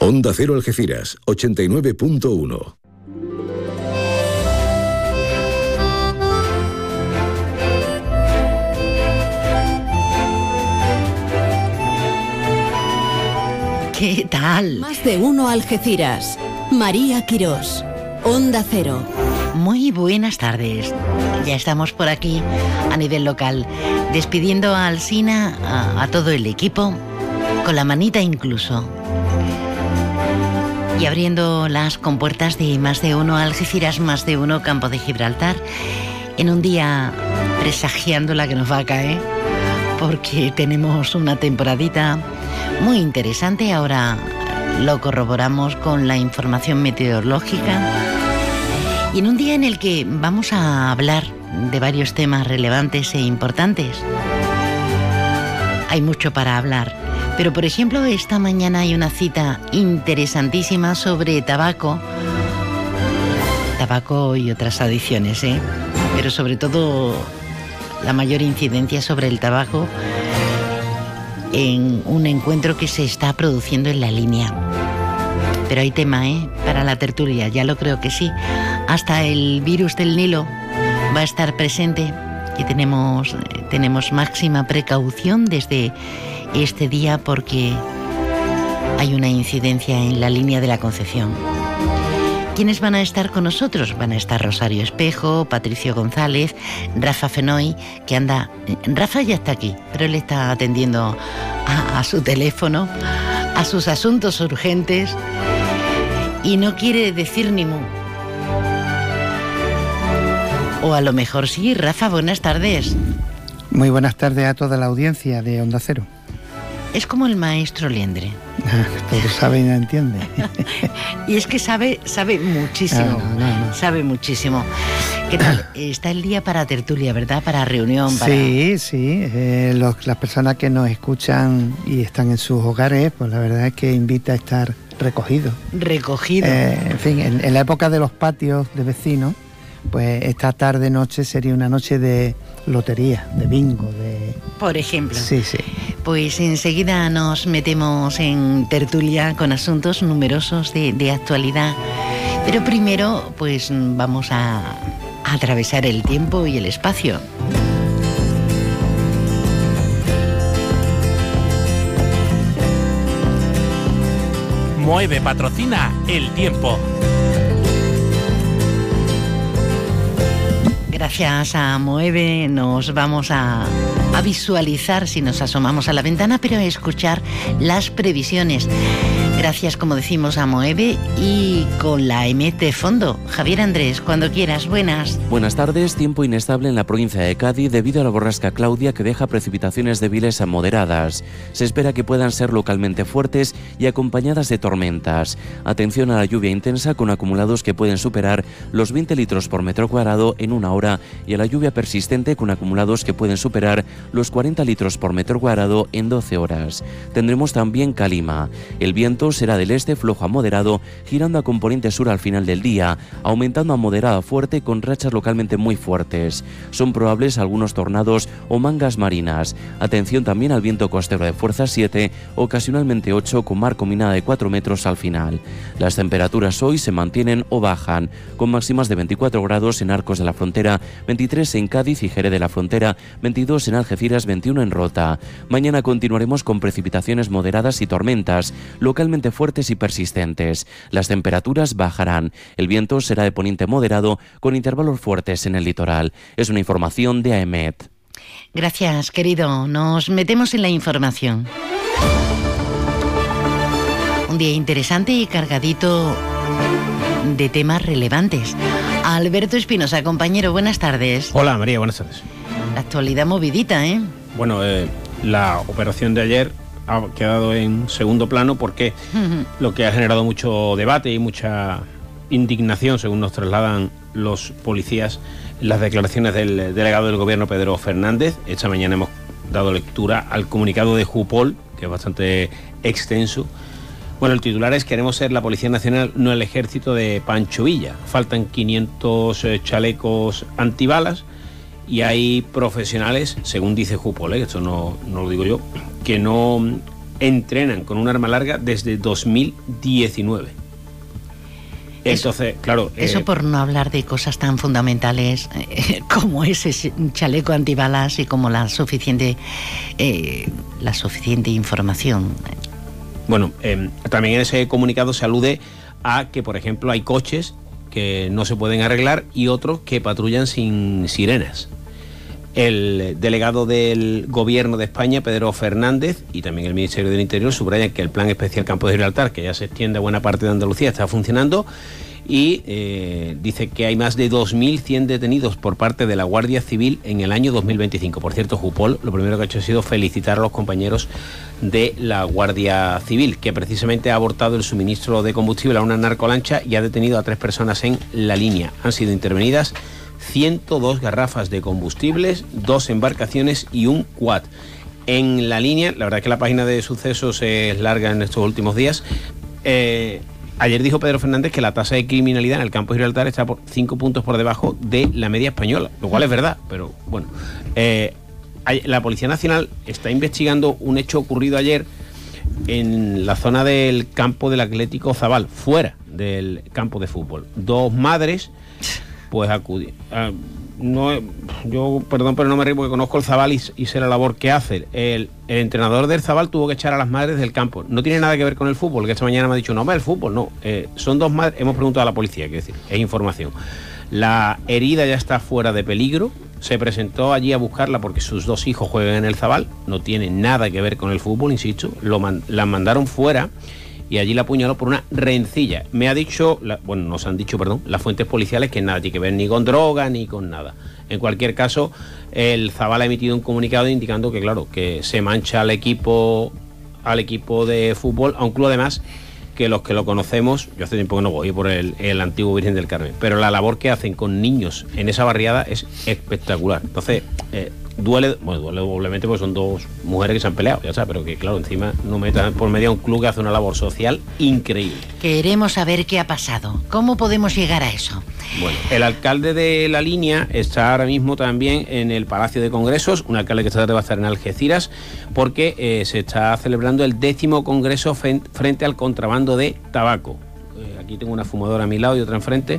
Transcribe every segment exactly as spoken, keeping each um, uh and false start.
Onda Cero Algeciras, ochenta y nueve punto uno. ¿Qué tal? Más de uno Algeciras. María Quirós, Onda Cero. Muy buenas tardes. Ya estamos por aquí a nivel local, despidiendo a Alsina, a, a todo el equipo, con la manita incluso. Y abriendo las compuertas de Más de uno Algeciras, Más de uno Campo de Gibraltar, en un día presagiando la que nos va a caer, porque tenemos una temporadita muy interesante. Ahora lo corroboramos con la información meteorológica. Y en un día en el que vamos a hablar de varios temas relevantes e importantes. Hay mucho para hablar, pero por ejemplo esta mañana hay una cita interesantísima sobre tabaco, tabaco y otras adicciones, ¿eh? Pero sobre todo la mayor incidencia sobre el tabaco en un encuentro que se está produciendo en la línea. Pero hay tema, ¿eh? Para la tertulia, ya lo creo que sí. Hasta el virus del Nilo va a estar presente y tenemos, tenemos máxima precaución desde este día porque hay una incidencia en la línea de la Concepción. ¿Quiénes van a estar con nosotros? Van a estar Rosario Espejo, Patricio González, Rafa Fenoy, que anda... Rafa ya está aquí, pero él está atendiendo a, a su teléfono, a sus asuntos urgentes y no quiere decir ni mu. O a lo mejor sí. Rafa, buenas tardes. Muy buenas tardes a toda la audiencia de Onda Cero. Es como el maestro Liendre. Todo sabe y no entiende. Y es que sabe, sabe muchísimo. Ah, no, no, no. Sabe muchísimo. ¿Qué tal? Está el día para tertulia, ¿verdad? Para reunión. Para... Sí, sí. Eh, los, las personas que nos escuchan y están en sus hogares, pues la verdad es que invita a estar recogido. Recogido. Eh, en fin, en, en la época de los patios de vecinos, pues esta tarde-noche sería una noche de lotería, de bingo, de... Por ejemplo. Sí, sí. Pues enseguida nos metemos en tertulia con asuntos numerosos de, de actualidad. Pero primero, pues vamos a, a atravesar el tiempo y el espacio. Moeve patrocina el tiempo. Gracias a Moeve nos vamos a, a visualizar si nos asomamos a la ventana, pero a escuchar las previsiones. Gracias, como decimos, a Moeve y con la E M E T de fondo. Javier Andrés, cuando quieras, buenas. Buenas tardes. Tiempo inestable en la provincia de Cádiz debido a la borrasca Claudia, que deja precipitaciones débiles a moderadas. Se espera que puedan ser localmente fuertes y acompañadas de tormentas. Atención a la lluvia intensa con acumulados que pueden superar los veinte litros por metro cuadrado en una hora y a la lluvia persistente con acumulados que pueden superar los cuarenta litros por metro cuadrado en doce horas. Tendremos también calima. El viento será del este flojo a moderado, girando a componente sur al final del día, aumentando a moderado a fuerte con rachas localmente muy fuertes. Son probables algunos tornados o mangas marinas. Atención también al viento costero de fuerza siete, ocasionalmente ocho, con mar combinada de cuatro metros al final. Las temperaturas hoy se mantienen o bajan, con máximas de veinticuatro grados en Arcos de la Frontera, veintitrés en Cádiz y Jerez de la Frontera, veintidós en Algeciras, veintiuno en Rota. Mañana continuaremos con precipitaciones moderadas y tormentas, localmente fuertes y persistentes. Las temperaturas bajarán. El viento será de poniente moderado con intervalos fuertes en el litoral. Es una información de A E M E T. Gracias, querido. Nos metemos en la información. Un día interesante y cargadito de temas relevantes. Alberto Espinosa, compañero, buenas tardes. Hola, María, buenas tardes. La actualidad movidita, ¿eh? Bueno, eh, la operación de ayer ha quedado en segundo plano porque uh-huh. lo que ha generado mucho debate y mucha indignación, según nos trasladan los policías, las declaraciones del delegado del gobierno, Pedro Fernández. Esta mañana hemos dado lectura al comunicado de Jupol, que es bastante extenso. Bueno, el titular es: queremos ser la Policía Nacional, no el ejército de Pancho Villa. Faltan quinientos eh, chalecos antibalas y hay profesionales, según dice Jupol, ¿eh? Esto no, no lo digo yo, que no entrenan con un arma larga desde dos mil diecinueve. Entonces, eso, claro... Eso eh, por no hablar de cosas tan fundamentales eh, como ese chaleco antibalas y como la suficiente, eh, la suficiente información. Bueno, eh, también en ese comunicado se alude a que, por ejemplo, hay coches que no se pueden arreglar y otros que patrullan sin sirenas. El delegado del Gobierno de España, Pedro Fernández, y también el Ministerio del Interior subrayan que el Plan Especial Campo de Gibraltar, que ya se extiende a buena parte de Andalucía, está funcionando y eh, dice que hay más de dos mil cien detenidos por parte de la Guardia Civil en el año dos mil veinticinco. Por cierto, Jupol lo primero que ha hecho ha sido felicitar a los compañeros de la Guardia Civil, que precisamente ha abortado el suministro de combustible a una narcolancha y ha detenido a tres personas en la línea. Han sido intervenidas ciento dos garrafas de combustibles, dos embarcaciones y un quad. En la línea, la verdad es que la página de sucesos es larga en estos últimos días. Eh, ayer dijo Pedro Fernández que la tasa de criminalidad en el campo de Gibraltar está por cinco puntos por debajo de la media española, lo cual es verdad, pero bueno. Eh, la Policía Nacional está investigando un hecho ocurrido ayer en la zona del campo del Atlético Zabal, fuera del campo de fútbol. Dos madres pues acudí. Uh, no, yo, perdón, pero no me río porque conozco el Zabal y, y sé la labor que hace. El, el entrenador del Zabal tuvo que echar a las madres del campo. No tiene nada que ver con el fútbol, que esta mañana me ha dicho, no, el fútbol, no. Eh, son dos madres, hemos preguntado a la policía, quiero decir, es información. La herida ya está fuera de peligro, se presentó allí a buscarla porque sus dos hijos juegan en el Zabal, no tiene nada que ver con el fútbol, insisto, lo man, la mandaron fuera y allí la apuñaló por una rencilla. Me ha dicho, la, bueno, nos han dicho, perdón, las fuentes policiales que nada tiene que ver ni con droga ni con nada. En cualquier caso, el Zabal ha emitido un comunicado indicando que, claro, que se mancha al equipo, al equipo de fútbol, a un club además que los que lo conocemos, yo hace tiempo que no voy por el, el antiguo Virgen del Carmen, pero la labor que hacen con niños en esa barriada es espectacular. Entonces, eh, duele, bueno, duele doblemente porque son dos mujeres que se han peleado, ya sabes, pero que claro, encima no metan por medio a un club que hace una labor social increíble. Queremos saber qué ha pasado. ¿Cómo podemos llegar a eso? Bueno, el alcalde de La Línea está ahora mismo también en el Palacio de Congresos, un alcalde que esta tarde va a estar en Algeciras, porque eh, se está celebrando el décimo congreso frente al contrabando de tabaco. Eh, aquí tengo una fumadora a mi lado y otra enfrente.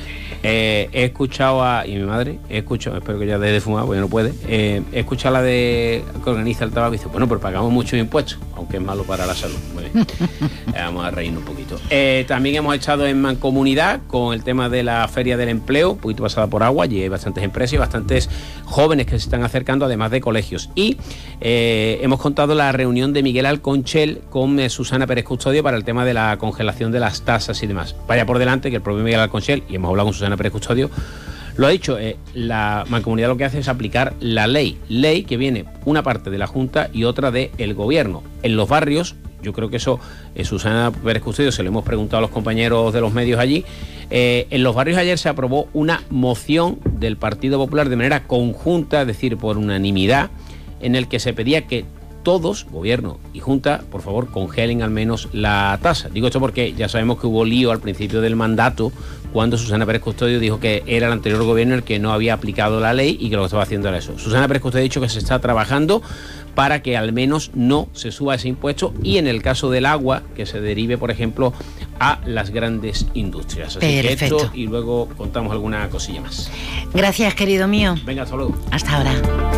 Eh, he escuchado a... y mi madre, he escuchado, espero que ya deje de fumar, porque no puede, eh, he escuchado a la de que organiza el tabaco y dice, bueno, pero pagamos muchos impuestos, aunque es malo para la salud. Bueno, eh, vamos a reírnos un poquito. Eh, también hemos estado en mancomunidad con el tema de la Feria del Empleo, un poquito pasada por agua, y hay bastantes empresas y bastantes jóvenes que se están acercando, además de colegios. Y eh, hemos contado la reunión de Miguel Alconchel con eh, Susana Pérez Custodio para el tema de la congelación de las tasas y demás. Vaya por delante que el propio Miguel Alconchel, y hemos hablado con Susana Pérez Custodio, lo ha dicho, eh, la mancomunidad lo que hace es aplicar la ley, ley que viene una parte de la Junta y otra del Gobierno. En los barrios, yo creo que eso, eh, Susana Pérez Custodio, se lo hemos preguntado a los compañeros de los medios allí, eh, en los barrios ayer se aprobó una moción del Partido Popular de manera conjunta, es decir, por unanimidad, en el que se pedía que todos, Gobierno y Junta, por favor, congelen al menos la tasa. Digo esto porque ya sabemos que hubo lío al principio del mandato cuando Susana Pérez Custodio dijo que era el anterior gobierno el que no había aplicado la ley y que lo que estaba haciendo era eso. Susana Pérez Custodio ha dicho que se está trabajando para que al menos no se suba ese impuesto y en el caso del agua, que se derive, por ejemplo, a las grandes industrias. Así Perfecto. Que esto, y luego contamos alguna cosilla más. Gracias, querido mío. Venga, hasta luego. Hasta ahora.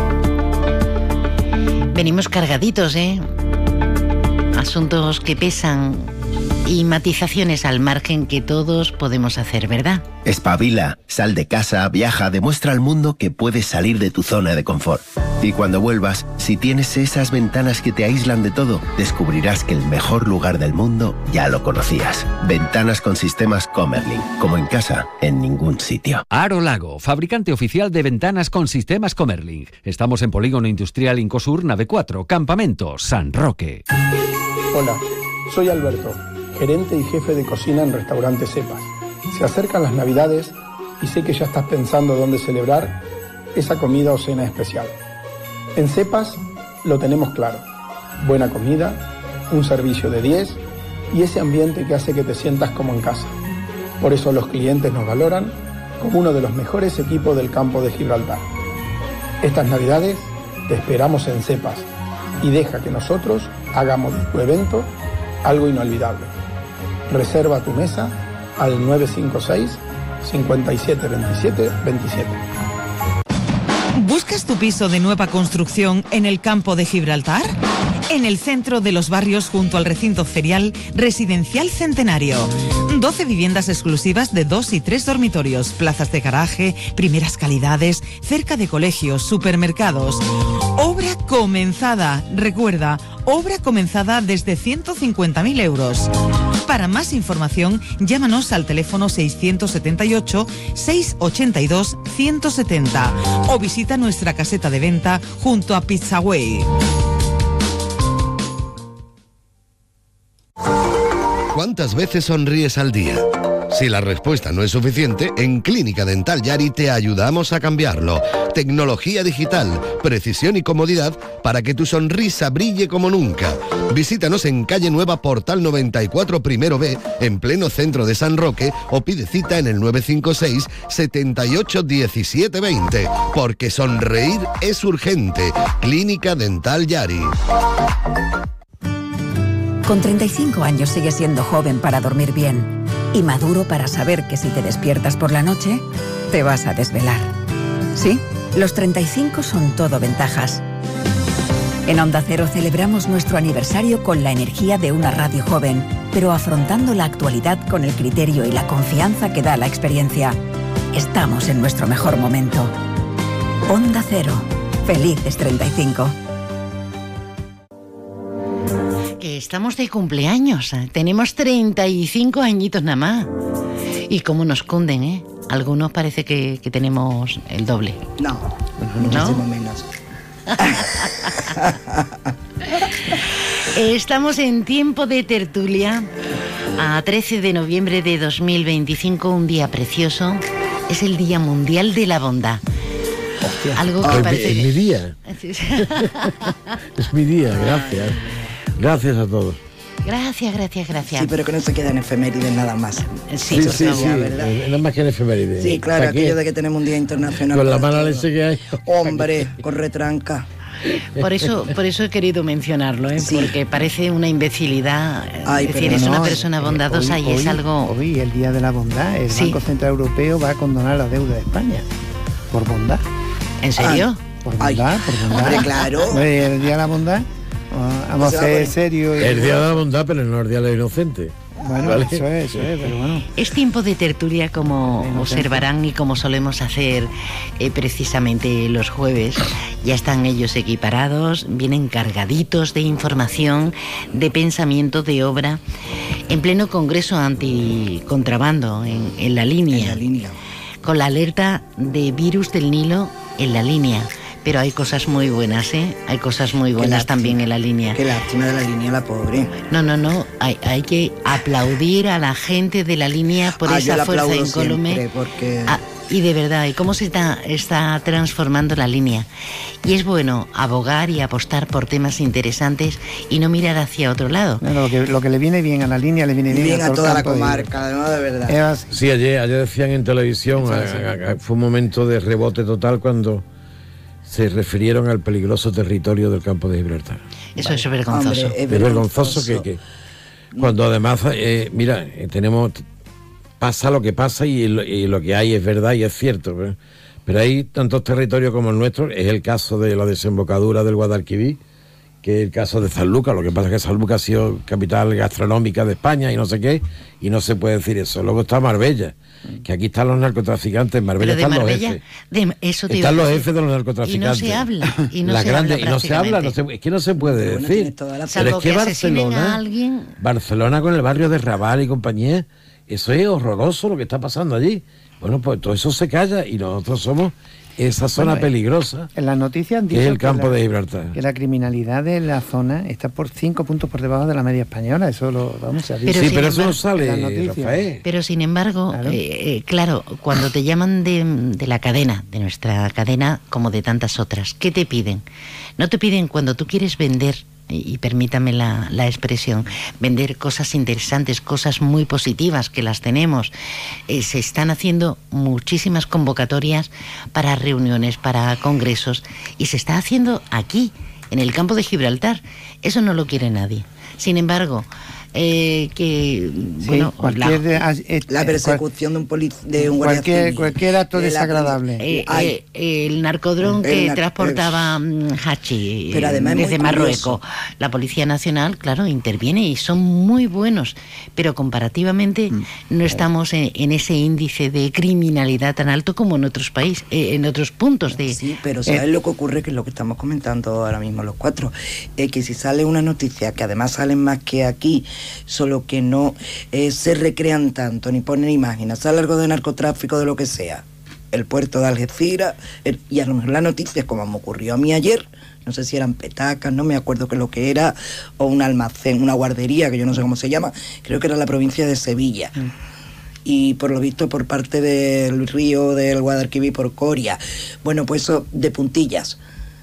Venimos cargaditos, ¿eh? Asuntos que pesan y matizaciones al margen que todos podemos hacer, ¿verdad? Espabila, sal de casa, viaja, demuestra al mundo que puedes salir de tu zona de confort. Y cuando vuelvas, si tienes esas ventanas que te aíslan de todo, descubrirás que el mejor lugar del mundo ya lo conocías. Ventanas con sistemas Comerlin, como en casa, en ningún sitio. Aro Lago, fabricante oficial de ventanas con sistemas Comerlin. Estamos en Polígono Industrial Incosur, nave cuatro, Campamento, San Roque. Hola, soy Alberto, gerente y jefe de cocina en Restaurante Cepas. Se acercan las Navidades y sé que ya estás pensando dónde celebrar esa comida o cena especial. En Cepas lo tenemos claro. Buena comida, un servicio de diez y ese ambiente que hace que te sientas como en casa. Por eso los clientes nos valoran como uno de los mejores equipos del campo de Gibraltar. Estas Navidades te esperamos en Cepas y deja que nosotros Hagamos de tu evento algo inolvidable. Reserva tu mesa al nueve cinco seis, cinco siete dos siete dos siete. ¿Buscas tu piso de nueva construcción en el campo de Gibraltar? En el centro de los barrios, junto al recinto ferial Residencial Centenario. doce viviendas exclusivas de dos y tres dormitorios, plazas de garaje, primeras calidades, cerca de colegios, supermercados. Obra comenzada. Recuerda, obra comenzada desde ciento cincuenta mil euros. Para más información, llámanos al teléfono seiscientos setenta y ocho, seiscientos ochenta y dos, ciento setenta o visita nuestra caseta de venta junto a Pizzaway. ¿Cuántas veces sonríes al día? Si la respuesta no es suficiente, en Clínica Dental Yari te ayudamos a cambiarlo. Tecnología digital, precisión y comodidad para que tu sonrisa brille como nunca. Visítanos en Calle Nueva Portal noventa y cuatro Primero B, en pleno centro de San Roque, o pide cita en el nueve cinco seis, setenta y ocho, diecisiete, veinte. Porque sonreír es urgente. Clínica Dental Yari. Con treinta y cinco años sigues siendo joven para dormir bien y maduro para saber que si te despiertas por la noche, te vas a desvelar. Sí, los treinta y cinco son todo ventajas. En Onda Cero celebramos nuestro aniversario con la energía de una radio joven, pero afrontando la actualidad con el criterio y la confianza que da la experiencia. Estamos en nuestro mejor momento. Onda Cero. Felices treinta y cinco. Que estamos de cumpleaños, ¿eh? Tenemos treinta y cinco añitos nada más. Y cómo nos cunden, ¿eh? Algunos parece que, que tenemos el doble. No, muchísimo menos. Estamos en tiempo de tertulia. A trece de noviembre de dos mil veinticinco, un día precioso. Es el Día Mundial de la Bondad. Hostia. Algo que Ah, parece... es mi día. Es mi día, gracias. Gracias a todos. Gracias, gracias, gracias. Sí, pero que no se queda en efemérides nada más. Sí, Sí, por sí, favor. sí. ¿verdad? Nada más que en efemérides. Sí, claro, ¿Para qué? aquello de que tenemos un día internacional. Con la para mala todo. leche que hay. Hombre, con retranca. Por eso, por eso he querido mencionarlo, ¿eh? Sí. Porque parece una imbecilidad. Ay, es decir, pero es una No, persona eh, bondadosa hoy- y es hoy- algo... Hoy, el Día de la Bondad, el Sí. Banco Central Europeo va a condonar la deuda de España. Por bondad. ¿En serio? Por bondad, por bondad. Hombre, claro. Hombre, el Día de la Bondad, ah, vamos Se a va a ser poner- serios. y- El día de la bondad, pero no el día de la inocente. Bueno, ¿Vale? eso es, eso es, pero bueno. Es tiempo de tertulia, como Inocente. observarán y como solemos hacer eh, precisamente los jueves. Ya están ellos equiparados, vienen cargaditos de información, de pensamiento, de obra, en pleno congreso anticontrabando en, en la línea, En la línea. con la alerta de virus del Nilo en la línea. Pero hay cosas muy buenas, ¿eh? Hay cosas muy buenas lástima. también en la línea. Qué lástima de la línea, la pobre. No, no, no. Hay, hay que aplaudir a la gente de la línea por Ah, yo esa la fuerza aplaudo incólume. siempre, porque... Ah, y de verdad, y cómo se está, está transformando la línea. Y es bueno abogar y apostar por temas interesantes y no mirar hacia otro lado. No, lo, que, lo que le viene bien a la línea le viene bien, Bien a todo el toda la campo de- comarca, ¿no? De verdad. Es así. Sí, ayer, ayer decían en televisión, a- a- a- fue un momento de rebote total cuando se refirieron al peligroso territorio del campo de Gibraltar. Eso es vergonzoso. Hombre, es Es vergonzoso vergonzoso. que, que cuando además, eh, mira, eh, tenemos, pasa lo que pasa y lo, y lo que hay es verdad y es cierto, pero, pero hay tantos territorios como el nuestro. Es el caso de la desembocadura del Guadalquivir, que es el caso de Sanlúcar. Lo que pasa es que Sanlúcar ha sido capital gastronómica de España y no sé qué, y no se puede decir eso. Luego está Marbella, que aquí están los narcotraficantes, en Marbella Pero de están Marbella, los jefes. de, eso te Están iba a los decir. jefes de los Y no narcotraficantes. se habla. Y no Las se grandes- habla y no se habla, no prácticamente. se- es que no se puede Bueno, decir. tienes toda la- Pero Salvo es que que asesinen Barcelona, a alguien. Barcelona con el barrio de Raval y compañía, eso es horroroso lo que está pasando allí. Bueno, pues todo eso se calla y nosotros somos esa zona Bueno, eh, peligrosa En las noticias han que dicho es el campo la, de Gibraltar. que la criminalidad de la zona está por cinco puntos por debajo de la media española. Eso lo vamos a decir. Pero Sí, sin pero eso no embargo, sale, en las noticias. Rafael. Pero sin embargo, Claro. eh, eh, claro, cuando te llaman de, de la cadena, de nuestra cadena, como de tantas otras, ¿qué te piden? No te piden cuando tú quieres vender, y, y permítame la, la expresión, vender cosas interesantes, cosas muy positivas que las tenemos. Eh, se están haciendo muchísimas convocatorias para reuniones, para congresos, y se está haciendo aquí, en el campo de Gibraltar. Eso no lo quiere nadie. Sin embargo, eh, que sí, bueno, cualquier la, de, eh, la persecución cual, de un, de un guardia cualquier, civil, cualquier acto de desagradable. Eh, eh, eh, el narcodrón que nar transportaba eh, hachi pero además desde Marruecos, la Policía Nacional, claro, interviene y son muy buenos, pero comparativamente mm. no estamos en, en ese índice de criminalidad tan alto como en otros países, eh, en otros puntos de. Sí, pero ¿sabes eh, lo que ocurre? Que es lo que estamos comentando ahora mismo los cuatro, es que si sale una noticia, que además salen más que aquí, solo que no eh, se recrean tanto, ni ponen imágenes, sale algo de narcotráfico, de lo que sea, el puerto de Algeciras, el, y a lo mejor la noticia, como me ocurrió a mí ayer, no sé si eran petacas, no me acuerdo qué es lo que era, o un almacén, una guardería, que yo no sé cómo se llama, creo que era la provincia de Sevilla. Mm. Y por lo visto por parte del río del Guadalquivir, por Coria. Bueno, pues eso de puntillas.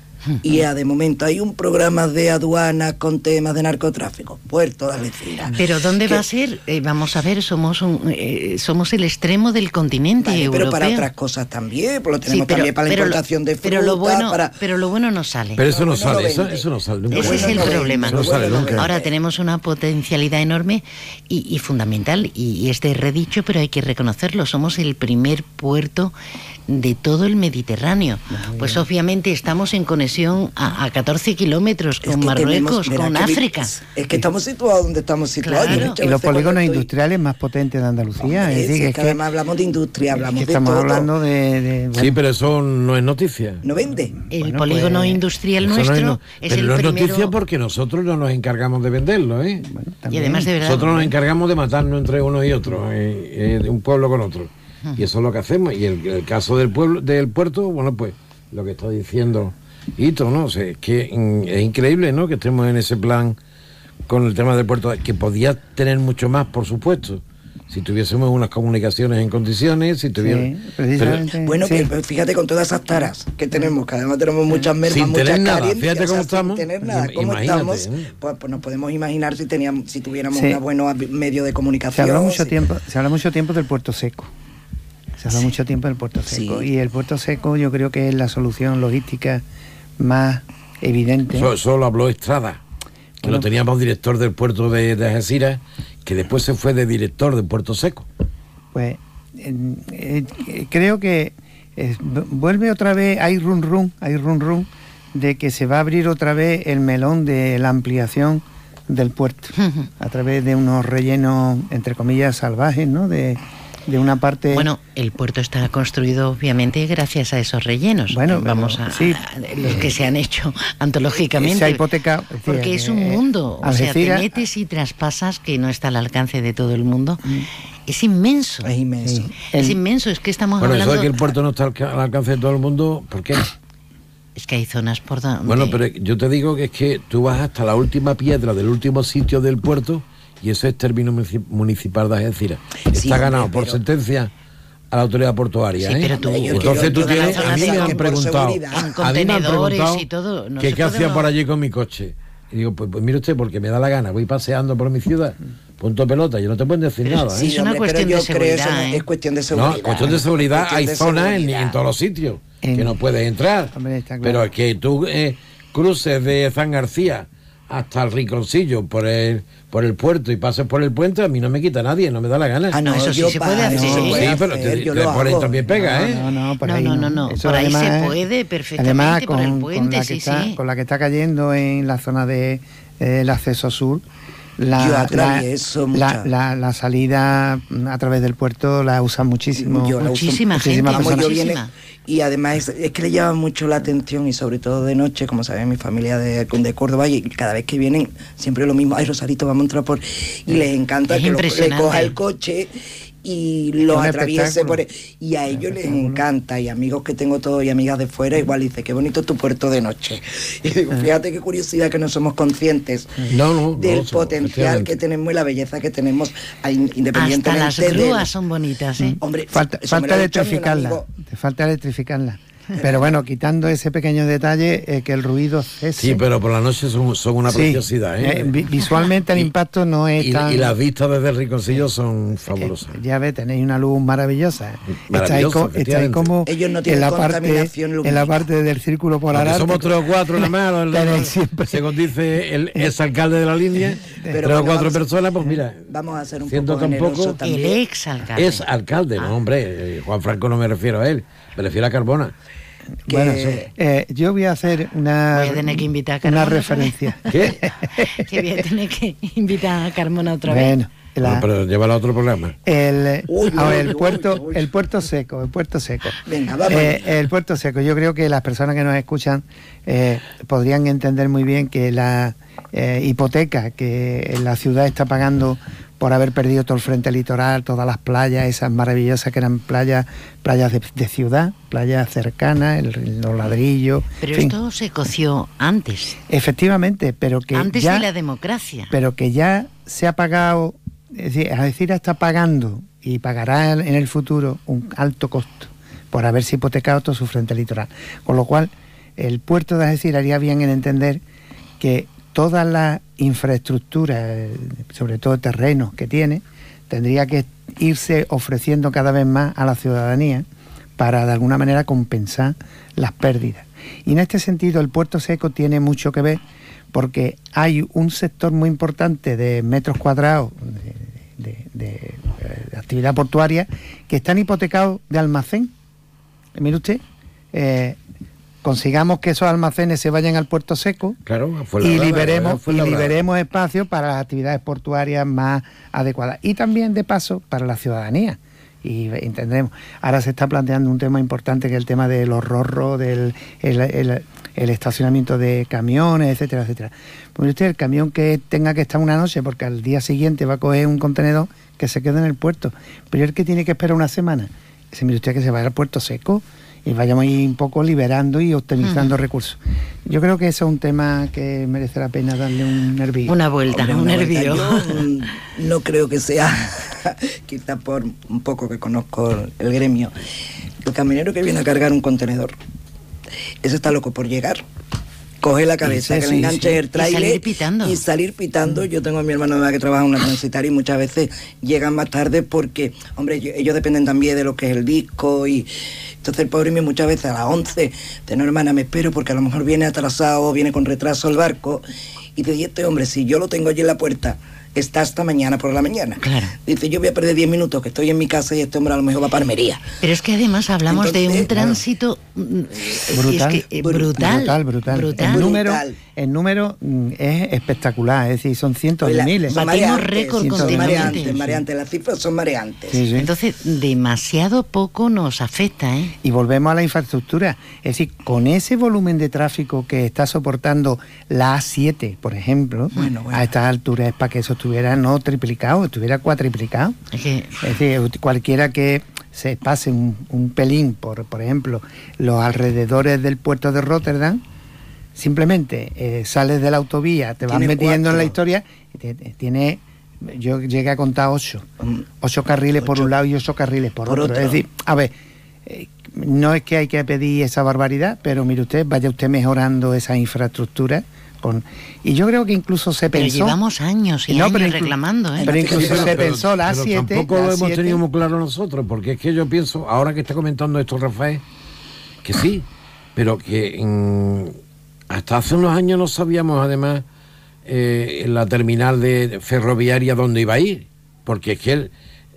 Y ya de momento hay un programa de aduanas con temas de narcotráfico, Puerto de Algeciras. Pero ¿dónde que, va a ser? Eh, vamos a ver, somos un, eh, somos el extremo del continente vale, europeo. Pero para otras cosas también, pues lo tenemos sí, pero, también para la importación lo, de fruta. Pero lo bueno, para... pero lo bueno no sale. Pero eso no, no sale, no eso, eso no sale nunca. Ese bueno, es el no problema. Vende, no sale nunca. Ahora tenemos una potencialidad enorme y, y fundamental, y, y este es redicho, pero hay que reconocerlo, somos el primer puerto de todo el Mediterráneo. Pues obviamente estamos en conexión a, a catorce kilómetros con es que Marruecos, tenemos, con África. Es, es que estamos situados donde estamos situados. Claro. Y los polígonos industriales más potentes de Andalucía. Hombre, es decir, es, es que que además hablamos de industria, hablamos es que de estamos todo. hablando de, de bueno. Sí, pero eso no es noticia. No vende. El bueno, polígono pues, industrial no nuestro es, no, es pero el no es primero... noticia porque nosotros no nos encargamos de venderlo, ¿eh? Bueno, y además de verdad... Nosotros nos encargamos de matarnos entre uno y otro, eh, eh, de un pueblo con otro. Y eso es lo que hacemos. Y el, el caso del pueblo, del puerto, bueno, pues lo que está diciendo Hito, ¿no? O sea, es que mm, es increíble, ¿no? Que estemos en ese plan con el tema del puerto, que podía tener mucho más, por supuesto, si tuviésemos unas comunicaciones en condiciones, si tuviéramos... Sí, precisamente. Pero, bueno, sí. que fíjate con todas esas taras que tenemos, que además tenemos muchas mermas, sin muchas tener nada, carencias, fíjate cómo o sea, estamos. Sin tener nada, cómo estamos, ¿eh? pues, pues nos podemos imaginar si teníamos, si tuviéramos sí. un buen medio de comunicación. Se habla mucho sí. tiempo, se habla mucho tiempo del puerto seco. Se habla sí. mucho tiempo del puerto seco. Sí. Y el puerto seco yo creo que es la solución logística más evidente. Eso, eso lo habló Estrada, que bueno, lo teníamos director del puerto de, de Algeciras, que después se fue de director del puerto seco. Pues eh, eh, creo que eh, vuelve otra vez, hay run run, hay run run de que se va a abrir otra vez el melón de la ampliación del puerto, a través de unos rellenos, entre comillas, salvajes, ¿no? De, de una parte... Bueno, el puerto está construido obviamente gracias a esos rellenos. Bueno, vamos a, sí, a los que se han hecho antológicamente. Se ha hipotecado. Porque es un mundo, Algeciras, o sea, te metes y traspasas, que no está al alcance de todo el mundo. Mm. Es inmenso. Es inmenso. Sí. Es el, inmenso, es que estamos bueno, hablando... Bueno, eso de que el puerto no está al alcance de todo el mundo, ¿por qué? Es que hay zonas por donde... Bueno, pero yo te digo que es que tú vas hasta la última piedra del último sitio del puerto y eso es término municipal de Algeciras. Está sí, ganado pero... por sentencia a la autoridad portuaria, sí, ¿eh? Pero tú, entonces tú tienes, a mí me han preguntado, a mí me han preguntado y todo, no que qué hacía no... por allí con mi coche. Y digo, pues, pues mire usted, porque me da la gana, voy paseando por mi ciudad, punto pelota, yo no te pueden decir pero nada. Sí, ¿eh? es una cuestión de seguridad. ¿eh? Es cuestión de seguridad. No, cuestión de seguridad, hay zonas en, en todos los sitios en... que no puedes entrar. Hombre, claro. Pero es que tú eh, cruces de San García hasta el Rinconcillo por el por el puerto y pases por el puente, a mí no me quita nadie, no me da la gana. Ah, no, eso sí se puede hacer. No, sí, sí, pero te, te, te por ahí también pega, no, ¿eh? No, no, por no, ahí no, no, no. Eso por ahí además, se puede perfectamente además, con, por el puente, con la que sí, está, sí. Con la que está cayendo en la zona de eh, el acceso sur, la, Yo atravieso la, la, la, la salida a través del puerto la usan muchísimo. Yo la muchísima uso, gente, muchísimas Vamos, muchísima. Viene, y además es, es que le llama mucho la atención y sobre todo de noche, como saben mi familia de, de Córdoba, y cada vez que vienen siempre lo mismo, ay Rosarito, vamos a entrar por... Y les encanta es que lo, le coja el coche y lo atraviese por el, y a ellos les encanta, y amigos que tengo todos y amigas de fuera igual dice qué bonito tu puerto de noche, y digo, fíjate qué curiosidad que no somos conscientes no, no, del no, potencial que tenemos y la belleza que tenemos independientemente. Hasta las grúas de... son bonitas, ¿eh? Hombre, falta, falta electrificarla te falta electrificarla Pero bueno, quitando ese pequeño detalle, eh, que el ruido cese. Sí, pero por la noche son, son una Sí, preciosidad, ¿eh? eh, vi- visualmente el Y- impacto no es y, tan... y las vistas desde el rinconcillo son fabulosas. Ya ves, tenéis una luz maravillosa. Estáis, Maravillosa, co- estáis efectivamente. como Ellos no en tienen la parte, contaminación en lumínica. la parte del círculo polar Porque ártico. somos tres o cuatro nada más, los- los- Tenéis siempre- según dice el exalcalde de la línea, Pero tres bueno, o cuatro vamos- personas, pues mira, Vamos a ser un siendo poco tampoco generosos también. El exalcalde. es alcalde, no hombre, eh, Juan Franco no me refiero a él, me refiero a Carbona. Que- Bueno, eh, yo voy a hacer una, Voy a tener que invitar a una Carmona otra vez. referencia. ¿Qué? Que voy a tener que invitar a Carmona otra vez. Bueno, la- No, pero llévalo a otro programa. el, Uy, a ver, uy, el uy, puerto, uy. el puerto seco, el puerto seco. Venga, vamos. Eh, el puerto seco. Yo creo que las personas que nos escuchan eh, podrían entender muy bien que la eh, hipoteca que la ciudad está pagando por haber perdido todo el frente litoral, todas las playas, esas maravillosas que eran playas, playas de, de ciudad, playas cercanas, el- los ladrillos. Pero en fin. esto se coció antes. Efectivamente, pero que Antes ya, de la democracia. pero que ya se ha pagado, es decir, Algeciras está pagando y pagará en el futuro un alto costo por haberse hipotecado todo su frente litoral. Con lo cual, el puerto de Algeciras haría bien en entender que todas las infraestructuras, eh, sobre todo terrenos que tiene, tendría que irse ofreciendo cada vez más a la ciudadanía para de alguna manera compensar las pérdidas. Y en este sentido el puerto seco tiene mucho que ver porque hay un sector muy importante de metros cuadrados de, de- de, eh, de actividad portuaria que están hipotecados de almacén. Mire usted, eh, consigamos que esos almacenes se vayan al puerto seco Claro, fue y liberemos, y liberemos espacio para las actividades portuarias más adecuadas y también de paso para la ciudadanía. Y entendremos, ahora se está planteando un tema importante que es el tema de los rorros, del el, el- el estacionamiento de camiones, etcétera, etcétera. Pues usted, el camión que tenga que estar una noche porque al día siguiente va a coger un contenedor que se quede en el puerto, pero el que tiene que esperar una semana, ese mire usted que se vaya al puerto seco y vayamos ahí un poco liberando y optimizando Ujú. recursos. Yo creo que eso es un tema que merece la pena darle un nervio. Una vuelta, Hombre, un una vuelta. nervio. Yo, mm, no creo que sea, quizá por un poco que conozco el gremio, el camionero que viene a cargar un contenedor, ese está loco por llegar. Coge la cabeza, Sí, que sí, le enganche sí. el Y trailer salir pitando. y salir pitando. Yo tengo a mi hermano que trabaja en una transitaria y muchas veces llegan más tarde porque, hombre, ellos, ellos dependen también de lo que es el disco y entonces el pobre mío muchas veces a las once, de no, hermana, me espero porque a lo mejor viene atrasado, viene con retraso el barco y te dice, este hombre, si yo lo tengo allí en la puerta, está hasta mañana por la mañana. Claro. Dice, yo voy a perder diez minutos que estoy en mi casa y este hombre a lo mejor va para Armería. Pero es que además hablamos de Entonces, un tránsito mm, Brutal, es que, eh, brutal, brutal, brutal. brutal. El número, Brutal. el número mm, es espectacular, es decir, son cientos Pues de la- miles. son Batimos mareantes, récord son continuamente. mareantes, mareantes, las cifras son mareantes. Sí, sí. Entonces, demasiado poco nos afecta, ¿eh? Y volvemos a la infraestructura. Es decir, con ese volumen de tráfico que está soportando la A siete, por ejemplo, Bueno, bueno. a estas alturas es para que eso estuviera no triplicado, estuviera cuatriplicado. Es que Es decir, cualquiera que se pase un, un pelín por, por ejemplo, los alrededores del puerto de Rotterdam, simplemente eh, sales de la autovía, te vas Tiene metiendo en la cuatro. historia, y te- te- tiene, yo llegué a contar ocho, Mm. ocho carriles por Ocho. un lado y ocho carriles por, Por otro. otro. Es decir, a ver, eh, no es que hay que pedir esa barbaridad, pero mire usted, vaya usted mejorando esa infraestructura. Con, y yo creo que incluso se pero pensó... llevamos años y No, años pero inclu- reclamando, ¿eh? Pero incluso Pero- se pero- pensó la A pero siete... tampoco la lo hemos A siete, tenido muy claro nosotros, porque es que yo pienso, ahora que está comentando esto Rafael, que sí, pero que mm, hasta hace unos años no sabíamos además eh, en la terminal de ferroviaria dónde iba a ir, porque es que el-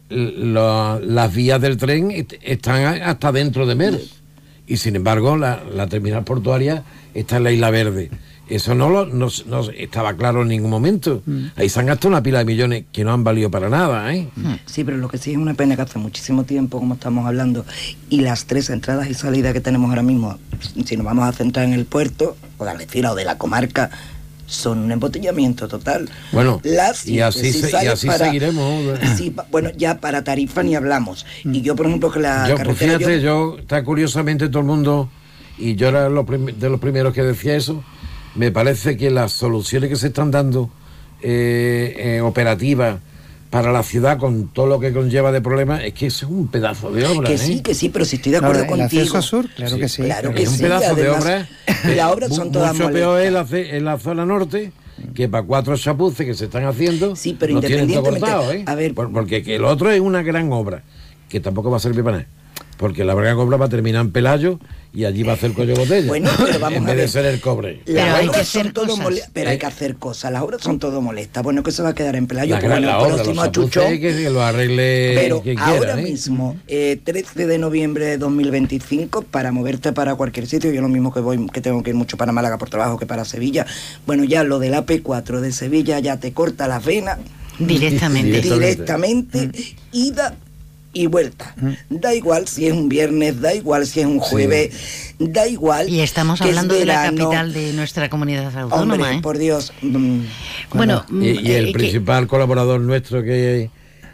lo- las vías del tren est- están a- hasta dentro de Mer, y sin embargo la, la terminal portuaria está en la Isla Verde. Eso no, lo, no, no estaba claro en ningún momento. Ahí se han gastado una pila de millones que no han valido para nada, ¿eh? Sí, pero lo que sí es una pena que hace muchísimo tiempo, como estamos hablando, y las tres entradas y salidas que tenemos ahora mismo, si nos vamos a centrar en el puerto, o de Algeciras o de la comarca, son un embotellamiento total. Bueno, Las y así, si se- y sales así para- seguiremos. Sí, pa- bueno, ya para Tarifa ni hablamos. Y yo, por ejemplo, que la Yo, pues carretera... fíjate, yo- yo, está curiosamente todo el mundo, y yo era lo prim- de los primeros que decía eso, me parece que las soluciones que se están dando eh, eh, operativas para la ciudad con todo lo que conlleva de problemas, es que es un pedazo de obra. Que ¿eh? sí, que sí, pero si estoy de acuerdo no, contigo. El acceso sur, claro sí, que sí. Claro que es un sí, pedazo de además, obra. Las obras son todas mucho molestas. peor es la, en la zona norte, que para cuatro chapuces que se están haciendo, sí, pero no tienen todo independientemente, cortado, ¿eh? a ver, Por, porque que el otro es una gran obra, que tampoco va a servir para nada. Porque la gran obra va a terminar en Pelayo y allí va a hacer cuello botella. Bueno, pero vamos en a vez ver. de ser el cobre. Las pero hay obras que hacer son todo cosas. mole- pero hay que hacer cosas. Las obras son todo molestas. Bueno, que se va a quedar en Pelayo. La, Pues gran, bueno, la el obra, próximo los chapuces, achuchón. que lo arregle Pero quien ahora quiera, ¿eh? mismo, eh, trece de noviembre de dos mil veinticinco, para moverte para cualquier sitio, yo lo mismo que voy, que tengo que ir mucho para Málaga por trabajo que para Sevilla. Bueno, ya lo del A P cuatro de Sevilla ya te corta las venas. Directamente. Directamente, Mm. ida y vuelta. Da igual si es un viernes, da igual si es un jueves, sí. Da igual. Y estamos que es hablando de la verano. capital de nuestra comunidad autónoma. Hombre, ¿eh? por Dios. Mm. Bueno, y, y el eh, principal que... colaborador nuestro que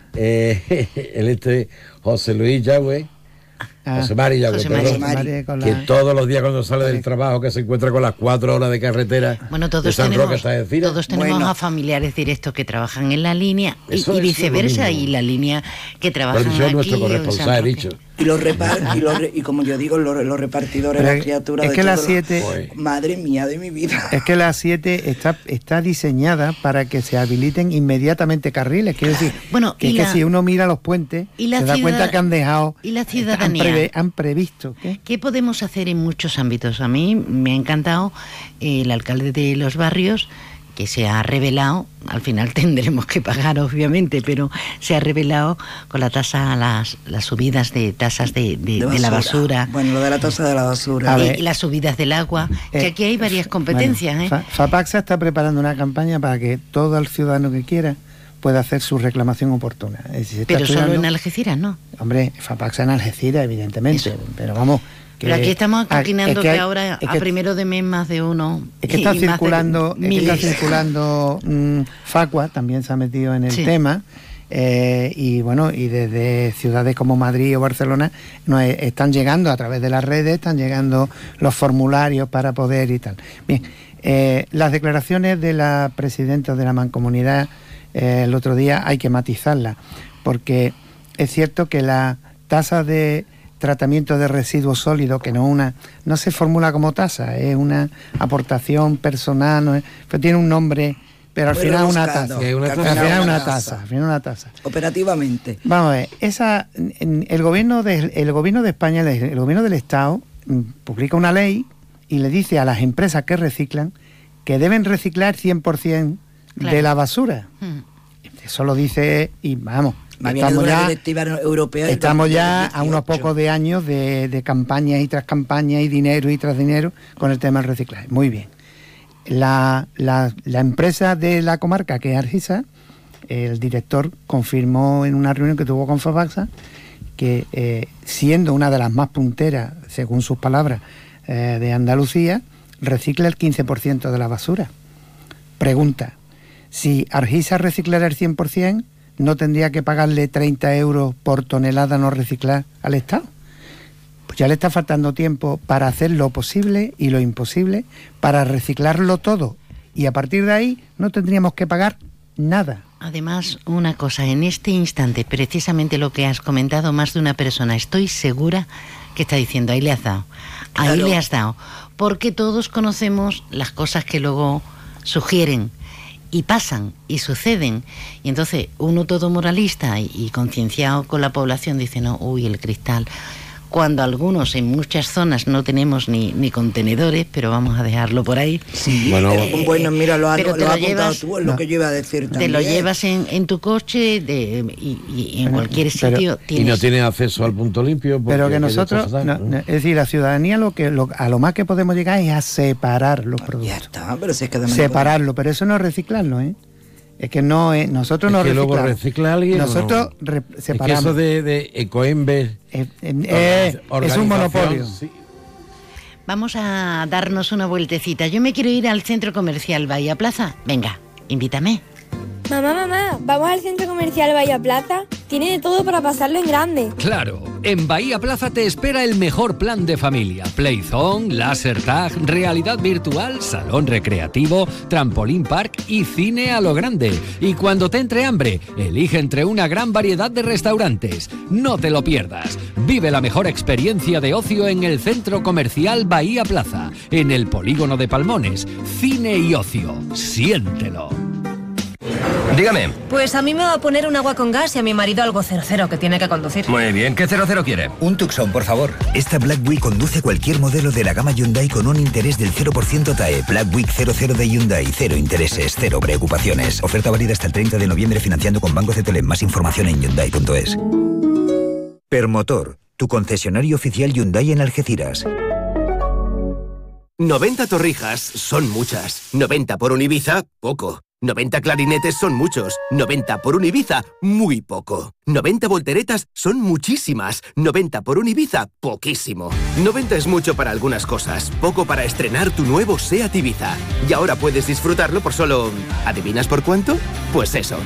eh, el este José Luis Yagüe, Ah, José Mari Yagüe, José perdón, Mari, con la... que todos los días cuando sale del trabajo que se encuentra con las cuatro horas de carretera Bueno, de todos San tenemos, Roque hasta Algeciras. todos tenemos Bueno. a familiares directos que trabajan en la línea y, Eso y es viceversa, lo mismo. y la línea que Por trabajan eso aquí nuestro en San corresponsal he Roque. dicho. Y los repar y, los re- y como yo digo, los, los repartidores, Pero las criaturas es de que la todo lo- siete- Pues, Madre mía de mi vida. Es que la siete está, está diseñada para que se habiliten inmediatamente carriles. Quiero decir, Bueno, que, y es que la- si uno mira los puentes, y la se da ciudad- cuenta que han dejado, y la han, ciudadanía. preve- han previsto. ¿qué? ¿Qué podemos hacer en muchos ámbitos? A mí me ha encantado eh, el alcalde de los barrios, que se ha revelado, al final tendremos que pagar obviamente, pero se ha revelado con la tasa, las, las subidas de tasas de, de, De de la basura. Bueno, lo de la tasa de la basura. A y, ver. y las subidas del agua, que Eh, aquí hay varias competencias. Bueno, ¿eh? Fa- FAPACSA está preparando una campaña para que todo el ciudadano que quiera pueda hacer su reclamación oportuna. Es decir, se está Pero solo estudiando- en Algeciras, ¿no? Hombre, FAPACSA en Algeciras, evidentemente, Eso. pero vamos... que- Pero aquí estamos ah, coquinando es que, hay- ahora es a que- primero de mes más de uno. Es que y- está y más de circulando, es que está miles. circulando mm, Facua, también se ha metido en el Sí. tema, eh, y bueno, y desde ciudades como Madrid o Barcelona nos e- están llegando a través de las redes, están llegando los formularios para poder y tal. Bien, eh, las declaraciones de la presidenta de la Mancomunidad eh, el otro día hay que matizarlas, porque es cierto que la tasa de tratamiento de residuos sólidos, que no una no se formula como tasa, es una aportación personal, no es, pero tiene un nombre, pero al Muy final es una rebuscado, tasa. que es una Al tasa. final es Una una tasa. tasa, al final una tasa. Operativamente. Vamos a ver, esa, en- el gobierno de el gobierno de España, el, el gobierno del Estado mm, publica una ley y le dice a las empresas que reciclan que deben reciclar cien por ciento Claro. de la basura. Mm. Eso lo dice y vamos, Más bien estamos de una ya directiva europea. de Estamos ya dos mil a unos dieciocho. pocos de años de, de campañas y tras campañas y dinero y tras dinero con el tema del reciclaje. Muy bien. La, la, la empresa de la comarca, que es Argisa, el director confirmó en una reunión que tuvo con FAPACSA que eh, siendo una de las más punteras, según sus palabras, eh, de Andalucía, recicla el quince por ciento de la basura. Pregunta, si Argisa reciclara el cien por ciento, ¿no tendría que pagarle treinta euros por tonelada no reciclar al Estado? Pues ya le está faltando tiempo para hacer lo posible y lo imposible para reciclarlo todo. Y a partir de ahí no tendríamos que pagar nada. Además, una cosa, en este instante, precisamente lo que has comentado, más de una persona, estoy segura que está diciendo, ahí le has dado, ahí Claro. le has dado, porque todos conocemos las cosas que luego sugieren y pasan y suceden, y entonces uno todo moralista y, y concienciado con la población dice, no, uy, el cristal, cuando algunos en muchas zonas no tenemos ni, ni contenedores, pero vamos a dejarlo por ahí. Sí, Bueno, eh, bueno, mira, lo, ha- pero lo te has lo apuntado llevas- tú, es lo no. que yo iba a decir Te también. lo llevas en, en tu coche de, y, y en cualquier pero- sitio y no tienes... tiene acceso al punto limpio. porque Pero que aquellas nosotros, cosas no, dan, no, es decir, la ciudadanía lo que lo- a lo más que podemos llegar es a separar los Ya productos. está, pero si es que además... Separarlo, pero eso no es reciclarlo, ¿eh? Es que no es, nosotros Es no que luego reciclamos. recicla alguien o Nosotros no. re- Es que separamos. eso de, de Ecoembes, Eh, eh, eh, es un organización, monopolio. sí. Vamos a darnos una vueltecita. Yo me quiero ir al centro comercial Bahía Plaza. Venga, invítame. Mamá, mamá, vamos al centro comercial Bahía Plaza. Tiene de todo para pasarlo en grande. Claro, En Bahía Plaza te espera el mejor plan de familia. Playzone, láser tag, realidad virtual, salón recreativo, trampolín park y cine a lo grande. Y cuando te entre hambre, elige entre una gran variedad de restaurantes. No te lo pierdas. Vive la mejor experiencia de ocio en el Centro Comercial Bahía Plaza, en el Polígono de Palmones. Cine y ocio. Siéntelo. Dígame. Pues a mí me va a poner un agua con gas y a mi marido algo cero cero que tiene que conducir. Muy bien, ¿qué cero cero quiere? Un Tucson, por favor. Esta Black Week conduce cualquier modelo de la gama Hyundai con un interés del cero por ciento T A E. Black Week cero cero de Hyundai, cero intereses, cero preocupaciones. Oferta válida hasta el treinta de noviembre financiando con Banco Cetelem. Más información en hyundai punto es. Permotor, tu concesionario oficial Hyundai en Algeciras. noventa torrijas son muchas. noventa por un Ibiza, poco. noventa clarinetes son muchos. noventa por un Ibiza, muy poco. noventa volteretas son muchísimas. noventa por un Ibiza, poquísimo. noventa es mucho para algunas cosas, poco para estrenar tu nuevo SEAT Ibiza. Y ahora puedes disfrutarlo por solo... ¿adivinas por cuánto? Pues eso.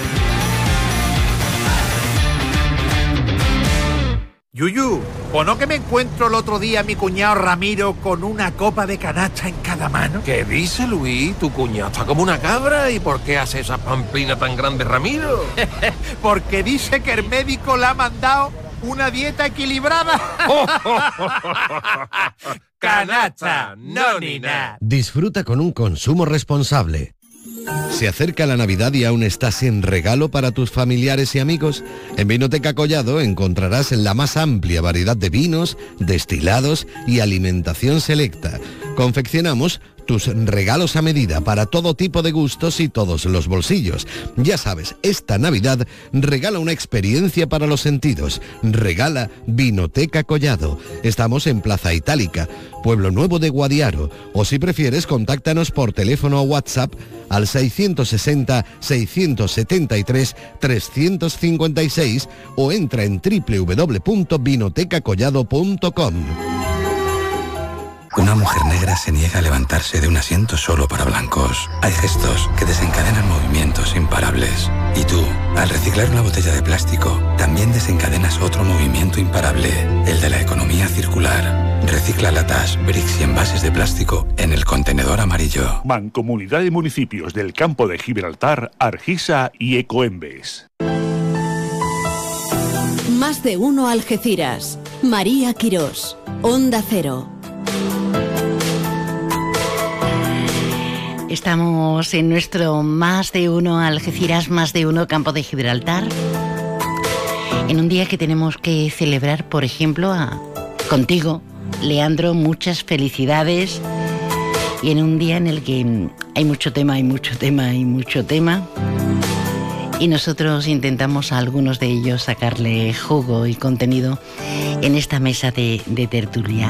Yuyu, ¿o no que me encuentro el otro día a mi cuñado Ramiro con una copa de canacha en cada mano? ¿Qué dice, Luis? Tu cuñado está como una cabra. ¿Y por qué hace esa pamplina tan grande, Ramiro? Porque dice que el médico le ha mandado una dieta equilibrada. Canacha, no ni nada. Disfruta con un consumo responsable. Se acerca la Navidad y aún estás sin regalo para tus familiares y amigos. En Vinoteca Collado encontrarás la más amplia variedad de vinos, destilados y alimentación selecta. Confeccionamos tus regalos a medida para todo tipo de gustos y todos los bolsillos. Ya sabes, esta Navidad regala una experiencia para los sentidos. Regala Vinoteca Collado. Estamos en Plaza Itálica, Pueblo Nuevo de Guadiaro. O si prefieres, contáctanos por teléfono o WhatsApp al seiscientos sesenta, seiscientos setenta y tres, trescientos cincuenta y seis o entra en doble u doble u doble u punto vinoteca collado punto com. Una mujer negra se niega a levantarse de un asiento solo para blancos. Hay gestos que desencadenan movimientos imparables. Y tú, al reciclar una botella de plástico, también desencadenas otro movimiento imparable, el de la economía circular. Recicla latas, bricks y envases de plástico en el contenedor amarillo. Mancomunidad de Municipios del Campo de Gibraltar, Argisa y Ecoembes. Más de uno Algeciras. María Quirós. Onda Cero. Estamos en nuestro Más de Uno Algeciras, Más de Uno Campo de Gibraltar, en un día que tenemos que celebrar, por ejemplo, a, contigo, Leandro, muchas felicidades, y en un día en el que hay mucho tema, hay mucho tema, hay mucho tema, y nosotros intentamos a algunos de ellos sacarle jugo y contenido en esta mesa de, de tertulia.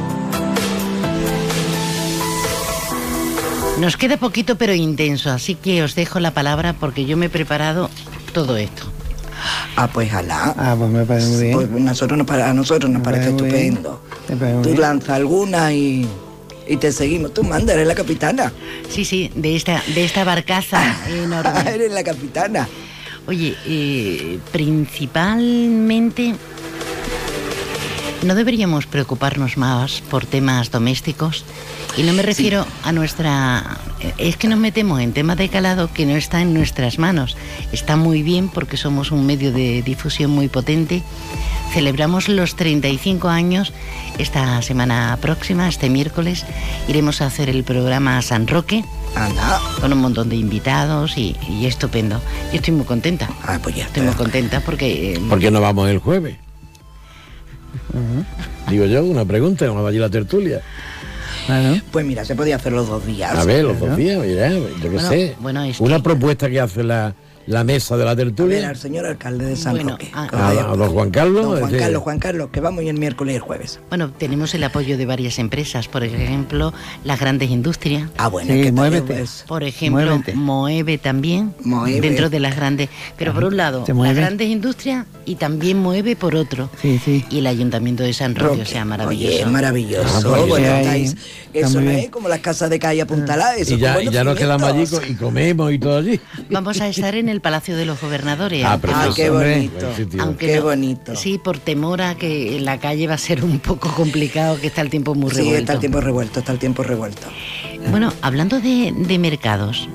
Nos queda poquito pero intenso, así que os dejo la palabra porque yo me he preparado todo esto. Ah, pues alá. Ah, pues me parece muy bien. Pues nosotros nos, a nosotros nos me parece estupendo. Parece Tú bien. lanza alguna y, y te seguimos. Tú manda, eres la capitana. Sí, sí, de esta, de esta barcaza enorme. Eres la capitana. Oye, eh, principalmente no deberíamos preocuparnos más por temas domésticos. Y no me refiero sí. a nuestra... Es que nos metemos en temas de calado que no está en nuestras manos. Está muy bien porque somos un medio de difusión muy potente. Celebramos los treinta y cinco años. Esta semana próxima, este miércoles, iremos a hacer el programa San Roque. Anda. Con un montón de invitados y, y estupendo. Yo estoy muy contenta. Ah, pues ya Estoy muy contenta porque... Eh, ¿Por qué no vamos el jueves? Uh-huh. Digo yo, una pregunta, vamos allí a la tertulia. Bueno. Pues mira, se podía hacer los dos días. A ver, los dos días, mira, yo qué bueno, sé. Bueno, es una que... propuesta que hace la, la mesa de la tertulia. A ver, al señor alcalde de San bueno, Roque. A, a, a don Juan Carlos. Don Juan este... Carlos, Juan Carlos, que vamos el miércoles y el jueves. Bueno, tenemos el apoyo de varias empresas, por ejemplo, las grandes industrias. Ah, bueno, sí, ¿qué muévete. es? Por ejemplo, muévete. Moeve también, Moeve. dentro de las grandes. Pero por un lado, las grandes industrias y también Mueve por otro. Sí, sí. Y el Ayuntamiento de San Roque, o sea, maravilloso. Oye, maravilloso. Ah, pues, bueno, sí, estáis, eso no bien. es como las casas de calle apuntaladas. Y ya, y ya nos quedamos allí y comemos y todo allí. Vamos a estar en el Palacio de los Gobernadores. Ah, Ah, qué bonito. Aunque Qué no- bonito. Sí, por temor a que en la calle va a ser un poco complicado, que está el tiempo muy Sí, revuelto. está el tiempo revuelto, está el tiempo revuelto. Bueno, hablando de, de mercados,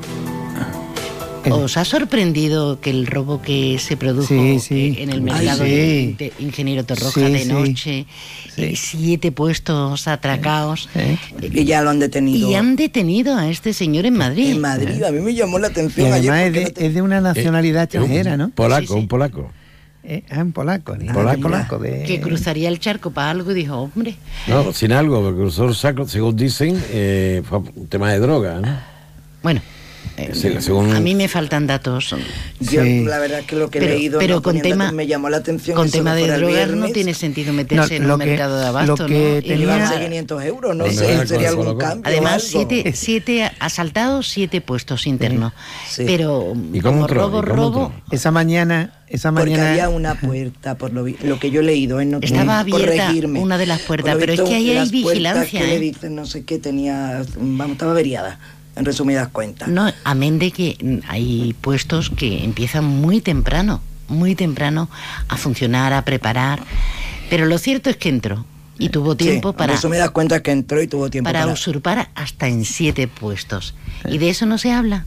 ¿os ha sorprendido que el robo que se produjo Sí, sí. eh, en el Ay, mercado sí. de, de Ingeniero Torroja Sí, de sí. noche? eh, siete puestos atracados. Y ya lo han detenido. Y han detenido a este señor en Madrid. En Madrid, a mí me llamó la Y atención además ayer. es de, porque es de una nacionalidad extranjera, ¿no? Polaco, Sí, sí. un polaco. Eh, ah, un polaco. ni- Polaco. polaco de... Que cruzaría el charco para algo y dijo, hombre, No, sin algo, porque cruzó el saco, según dicen, eh, fue un tema de droga, ¿no? bueno, Se- según... a mí me faltan datos. Yo, Sí. la verdad es que lo que he Pero- leído pero no con poniendo- tema- me llamó la atención. Con eso tema que de fuera el drogas no viernes. tiene sentido meterse No, en lo un que- mercado de lo abasto, que ¿no? Y tenía- llevarse quinientos euros, no Pues sé, nada, sería con- algún con- cambio. Además, o algo. siete, siete asaltados, siete puestos internos. Sí. Pero ¿Y cómo como entró? robo, ¿Y cómo robo, entró? Esa mañana, esa Porque mañana... había una puerta, por lo, vi- lo que yo he leído, ¿eh? No estaba quiero abierta corregirme. una de las Por puertas, lo pero es visto, que ahí hay las puertas vigilancia, que ¿eh? le dicen, no sé qué, tenía, vamos, estaba averiada, en resumidas cuentas. No, amén de que mm, hay puestos que empiezan muy temprano, muy temprano a funcionar, a preparar. Pero lo cierto es que entró y tuvo tiempo Sí, para, en resumidas cuentas que entró y tuvo tiempo para para... usurpar hasta en siete puestos. Y de eso no se habla.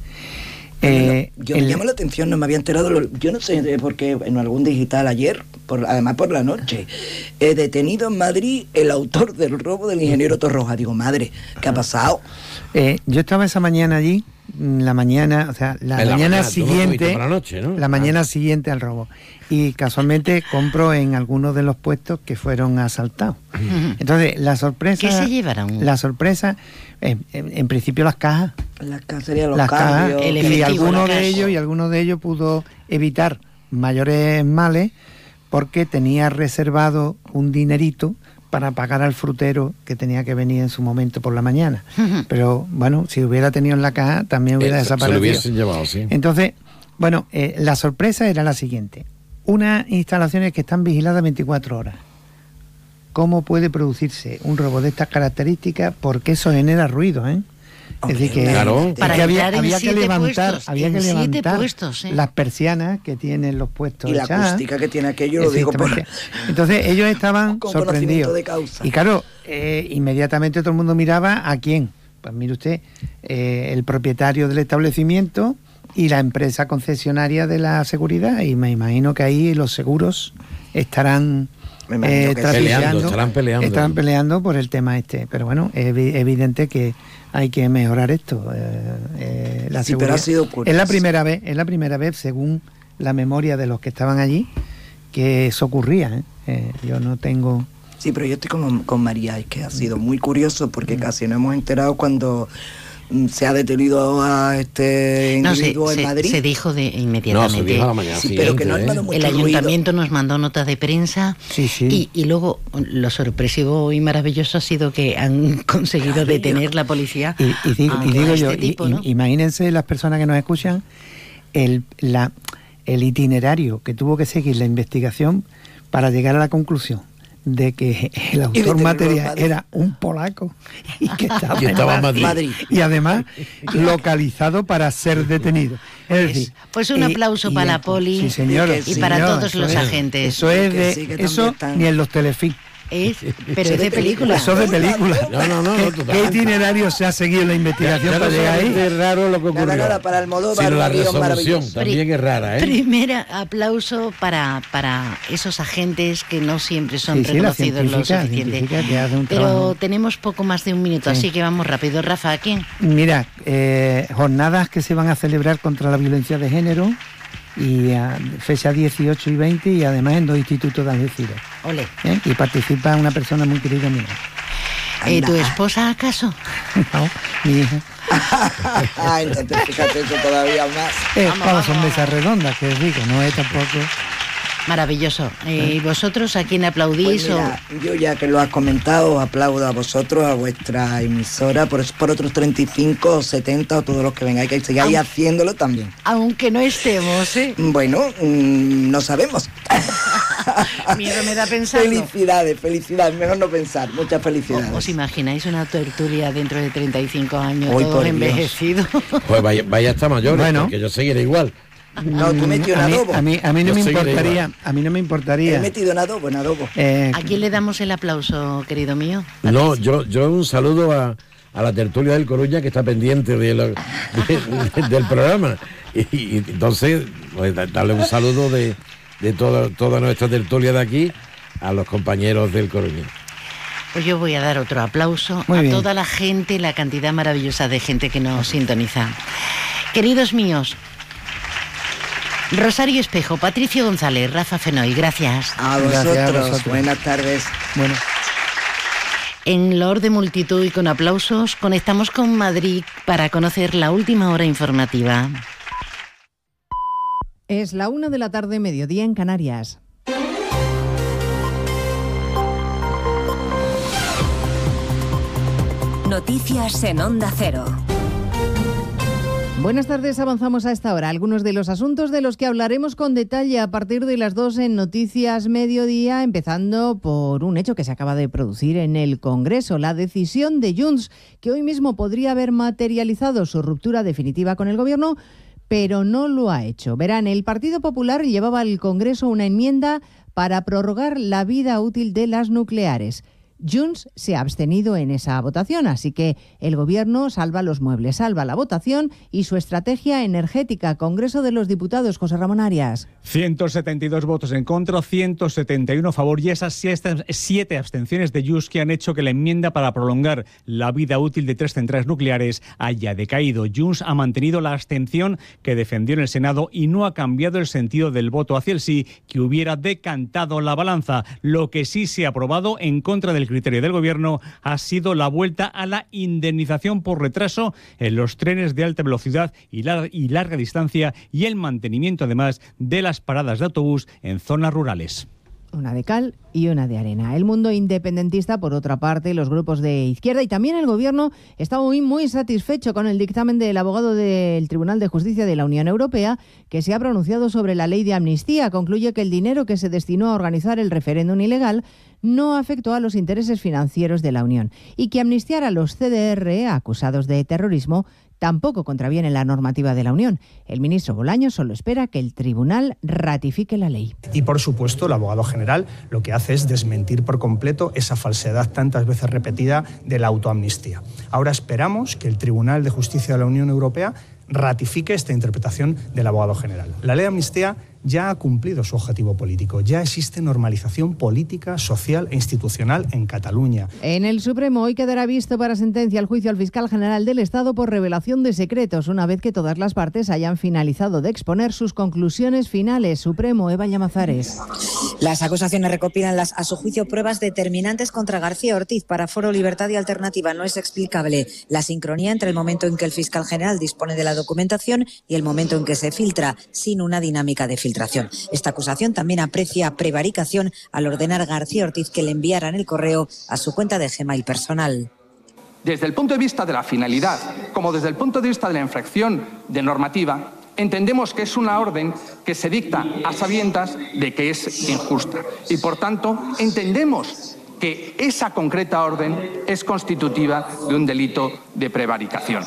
eh, Yo el- me llamó la atención, no me había enterado, lo- yo no sé de por qué en algún digital ayer, por, además por la noche, he detenido en Madrid el autor del robo del ingeniero Torroja. Digo, madre, ¿qué ha pasado? eh, yo estaba esa mañana allí, mm, la mañana, o sea, la En la mañana mañana, tú no siguiente, estuviste por la noche, ¿no? la mañana siguiente al robo. Y casualmente compro en algunos de los puestos que fueron asaltados. Entonces, la sorpresa... ¿Qué se llevaron? La sorpresa, eh, en, en principio las cajas. Las cajas serían los las cajas, cambios. el y efectivo, algunos la de caja. ellos y algunos de ellos pudo evitar mayores males porque tenía reservado un dinerito para pagar al frutero que tenía que venir en su momento por la mañana. Pero bueno, si hubiera tenido en la caja también hubiera Eh, se- se lo desaparecido. hubiesen llevado, sí. Entonces, bueno, eh, la sorpresa era la siguiente. Unas instalaciones que están vigiladas veinticuatro horas. ¿Cómo puede producirse un robo de estas características? Porque eso genera ruido, ¿eh? Es decir, que, Claro. es Para que había, entrar en había que siete levantar, puestos, había en que siete levantar puestos, ¿eh? las persianas que tienen los puestos Y la echadas. acústica que tiene aquello, lo digo por... Exactamente. Entonces ellos estaban Con sorprendidos. conocimiento de causa. Y claro, eh, inmediatamente todo el mundo miraba a quién. Pues mire usted, eh, el propietario del establecimiento y la empresa concesionaria de la seguridad. Y me imagino que ahí los seguros estarán Me imagino que sí. trapicheando, Peleando, estarán peleando. estarán peleando por el tema este. Pero bueno, es evi- evidente que hay que mejorar esto. eh, eh, la Sí, pero seguridad. ha sido curioso. Es la primera vez, es la primera vez, según la memoria de los que estaban allí, que eso ocurría. ¿eh? Eh, yo no tengo... Sí, pero yo estoy con, con María, es que ha sido muy curioso porque casi no hemos enterado cuando mm, se ha detenido a este No, se, individuo en se- Madrid. se dijo de No, inmediatamente. se dijo a la mañana Sí, pero que no han siguiente, dado ¿eh? El mucho ruido. ayuntamiento nos mandó nota de prensa Sí, sí. y, y luego lo sorpresivo y maravilloso ha sido que han conseguido detener la policía. Y, y digo, a- y digo a yo, este y- tipo, y- ¿no? imagínense las personas que nos escuchan, el, la, el itinerario que tuvo que seguir la investigación para llegar a la conclusión de que el autor detenerlo en material Madrid. era un polaco y que estaba, Y estaba en Madrid. Madrid. y además localizado para ser detenido. Es decir, Pues un y- aplauso y para la esto- poli sí, señor, y sí, para señor, todos eso los es. agentes. Eso es Que de, sí, que también eso están- ni en los telefilms. Es, pero es de película. Eso es de película. No, no, no, ¿Qué, no, qué totalmente. itinerario se ha seguido en la investigación Ya para no llegar ahí? solamente es raro lo que Nada, ocurrió, nada, para Almodóvar, sino la un guión resolución maravilloso. también es rara, ¿eh? Primer aplauso para, para esos agentes que no siempre son Sí, sí, la reconocidos lo científica, suficiente. científica que hace un Pero trabajo. tenemos poco más de un minuto, Sí. así que vamos rápido. Rafa, ¿a quién? Mira, eh, jornadas que se van a celebrar contra la violencia de género y a fecha dieciocho y veinte y además en dos institutos de Algeciras. Ole. ¿eh? Y participa una persona muy querida mía. Eh, ¿Tu Anda. esposa acaso? No, mi hija. Ah, entonces fíjate eso todavía más. Eh, Vamos, vamos, son vamos. mesas redondas, que es rico, no es tampoco... Maravilloso. Eh, ¿Y vosotros a quién aplaudís? Pues mira, yo ya que lo has comentado, aplaudo a vosotros, a vuestra emisora, por, por otros treinta y cinco o setenta o todos los que vengáis, que sigáis Am- haciéndolo también. o, aunque no estemos, ¿eh? Bueno, mm, no sabemos. Miedo me da pensarlo. Felicidades, felicidades, mejor no pensar, muchas ¿O- felicidades. ¿Os imagináis una tertulia dentro de treinta y cinco años, Hoy, todos por Dios. envejecidos? Pues vaya, vaya hasta mayores, Bueno. porque yo seguiré igual. No, tú metió en a mí, adobo. A mí, a mí no Yo me seguiré importaría, a mí no me importaría. He metido en adobo, en adobo. Eh, ¿A quién le damos el aplauso, querido mío? No, yo, yo un saludo a, a la tertulia del Coruña que está pendiente de la- de- del programa. Y, y entonces, pues, da- darle un saludo de, de toda, toda nuestra tertulia de aquí a los compañeros del Coruña. Pues yo voy a dar otro aplauso Muy a bien. toda la gente, la cantidad maravillosa de gente que nos sintoniza. Queridos míos, Rosario Espejo, Patricio González, Rafa Fenoy, gracias. A vosotros, buenas tardes. Bueno. En loor de multitud y con aplausos, conectamos con Madrid para conocer la última hora informativa. Es la una de la tarde, mediodía en Canarias. Noticias en Onda Cero. Buenas tardes, avanzamos a esta hora. Algunos de los asuntos de los que hablaremos con detalle a partir de las dos en Noticias Mediodía, empezando por un hecho que se acaba de producir en el Congreso, la decisión de Junts, que hoy mismo podría haber materializado su ruptura definitiva con el Gobierno, pero no lo ha hecho. Verán, el Partido Popular llevaba al Congreso una enmienda para prorrogar la vida útil de las nucleares. Junts se ha abstenido en esa votación, así que el Gobierno salva los muebles, salva la votación y su estrategia energética. Congreso de los Diputados, José Ramón Arias. ciento setenta y dos votos en contra, ciento setenta y uno a favor y esas siete, siete abstenciones de Junts que han hecho que la enmienda para prolongar la vida útil de tres centrales nucleares haya decaído. Junts ha mantenido la abstención que defendió en el Senado y no ha cambiado el sentido del voto hacia el sí, que hubiera decantado la balanza. Lo que sí se ha aprobado en contra del criterio del Gobierno ha sido la vuelta a la indemnización por retraso en los trenes de alta velocidad y, lar- y larga distancia y el mantenimiento además de las paradas de autobús en zonas rurales. Una de cal y una de arena. El mundo independentista, por otra parte, los grupos de izquierda y también el Gobierno está muy, muy satisfecho con el dictamen del abogado del Tribunal de Justicia de la Unión Europea, que se ha pronunciado sobre la ley de amnistía. Concluye que el dinero que se destinó a organizar el referéndum ilegal no afectó a los intereses financieros de la Unión y que amnistiar a los C D R acusados de terrorismo tampoco contraviene la normativa de la Unión. El ministro Bolaños solo espera que el tribunal ratifique la ley. Y por supuesto, el abogado general lo que hace es desmentir por completo esa falsedad tantas veces repetida de la autoamnistía. Ahora esperamos que el Tribunal de Justicia de la Unión Europea ratifique esta interpretación del abogado general. La ley de amnistía ya ha cumplido su objetivo político. Ya existe normalización política, social e institucional en Cataluña. En el Supremo hoy quedará visto para sentencia el juicio al fiscal general del Estado por revelación de secretos, una vez que todas las partes hayan finalizado de exponer sus conclusiones finales. Supremo, Eva Llamazares. Las acusaciones recopilan las, a su juicio, pruebas determinantes contra García Ortiz. Para Foro Libertad y Alternativa no es explicable la sincronía entre el momento en que el fiscal general dispone de la documentación y el momento en que se filtra, sin una dinámica de filtración. Esta acusación también aprecia prevaricación al ordenar García Ortiz que le enviaran el correo a su cuenta de Gmail personal. Desde el punto de vista de la finalidad, como desde el punto de vista de la infracción de normativa, entendemos que es una orden que se dicta a sabiendas de que es injusta. Y, por tanto, entendemos que esa concreta orden es constitutiva de un delito de prevaricación.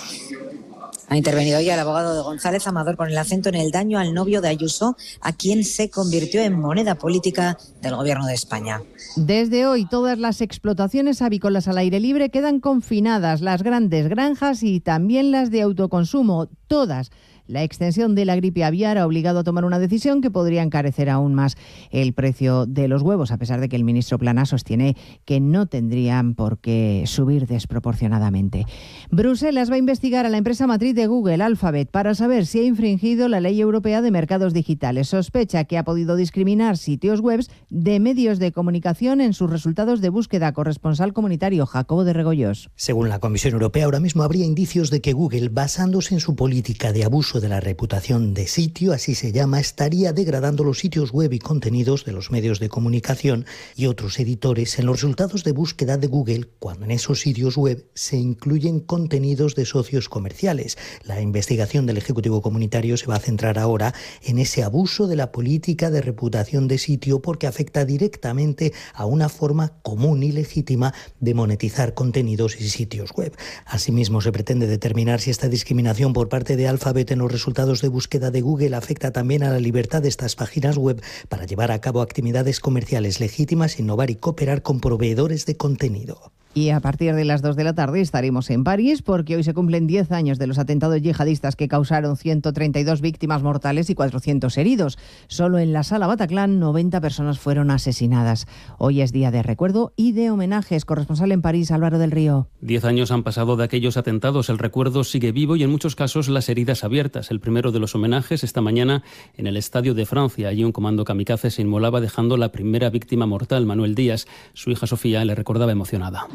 Ha intervenido hoy el abogado de González Amador con el acento en el daño al novio de Ayuso, a quien se convirtió en moneda política del Gobierno de España. Desde hoy, todas las explotaciones avícolas al aire libre quedan confinadas, las grandes granjas y también las de autoconsumo, todas. La extensión de la gripe aviar ha obligado a tomar una decisión que podría encarecer aún más el precio de los huevos, a pesar de que el ministro Planas sostiene que no tendrían por qué subir desproporcionadamente. Bruselas va a investigar a la empresa matriz de Google, Alphabet, para saber si ha infringido la ley europea de mercados digitales. Sospecha que ha podido discriminar sitios web de medios de comunicación en sus resultados de búsqueda. Corresponsal comunitario Jacobo de Regoyos. Según la Comisión Europea, ahora mismo habría indicios de que Google, basándose en su política de abuso de la reputación de sitio, así se llama, estaría degradando los sitios web y contenidos de los medios de comunicación y otros editores en los resultados de búsqueda de Google, cuando en esos sitios web se incluyen contenidos de socios comerciales. La investigación del Ejecutivo Comunitario se va a centrar ahora en ese abuso de la política de reputación de sitio, porque afecta directamente a una forma común y legítima de monetizar contenidos y sitios web. Asimismo, se pretende determinar si esta discriminación por parte de Alphabet en los resultados de búsqueda de Google afecta también a la libertad de estas páginas web para llevar a cabo actividades comerciales legítimas, innovar y cooperar con proveedores de contenido. Y a partir de las dos de la tarde estaremos en París porque hoy se cumplen diez años de los atentados yihadistas que causaron ciento treinta y dos víctimas mortales y cuatrocientos heridos. Solo en la Sala Bataclan noventa personas fueron asesinadas. Hoy es día de recuerdo y de homenajes. Corresponsal en París, Álvaro del Río. Diez años han pasado de aquellos atentados. El recuerdo sigue vivo y en muchos casos las heridas abiertas. El primero de los homenajes esta mañana en el Estadio de Francia. Allí un comando kamikaze se inmolaba dejando la primera víctima mortal, Manuel Díaz. Su hija Sofía le recordaba emocionada.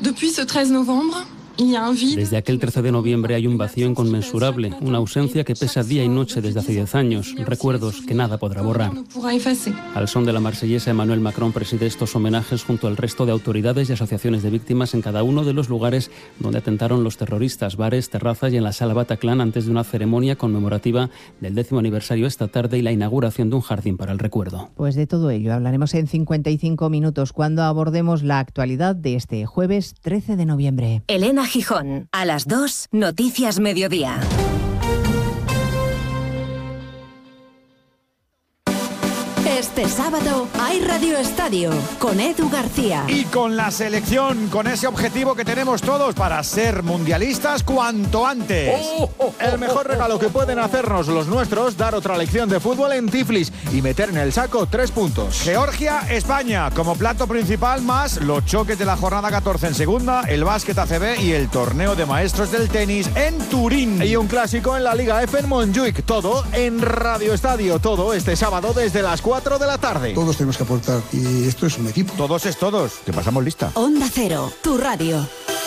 Desde aquel trece de noviembre hay un vacío inconmensurable, una ausencia que pesa día y noche desde hace diez años, recuerdos que nada podrá borrar. Al son de la marsellesa, Emmanuel Macron preside estos homenajes junto al resto de autoridades y asociaciones de víctimas en cada uno de los lugares donde atentaron los terroristas, bares, terrazas y en la Sala Bataclan antes de una ceremonia conmemorativa del décimo aniversario esta tarde y la inauguración de un jardín para el recuerdo. Pues de todo ello hablaremos en cincuenta y cinco minutos cuando abordemos la actualidad de este jueves trece de noviembre. Elena Gijón, a las dos, Noticias Mediodía. Este sábado hay Radio Estadio con Edu García. Y con la selección, con ese objetivo que tenemos todos para ser mundialistas cuanto antes. Oh, oh, oh, El mejor regalo que pueden hacernos los nuestros, dar otra lección de fútbol en Tiflis y meter en el saco tres puntos. Georgia-España como plato principal, más los choques de la jornada catorce en segunda, el básquet A C B y el torneo de maestros del tenis en Turín. Y un clásico en la Liga F en Montjuic. Todo en Radio Estadio, todo este sábado desde las cuatro de la tarde. Todos tenemos que aportar y esto es un equipo. Todos es todos. Te pasamos lista. Onda Cero, tu radio.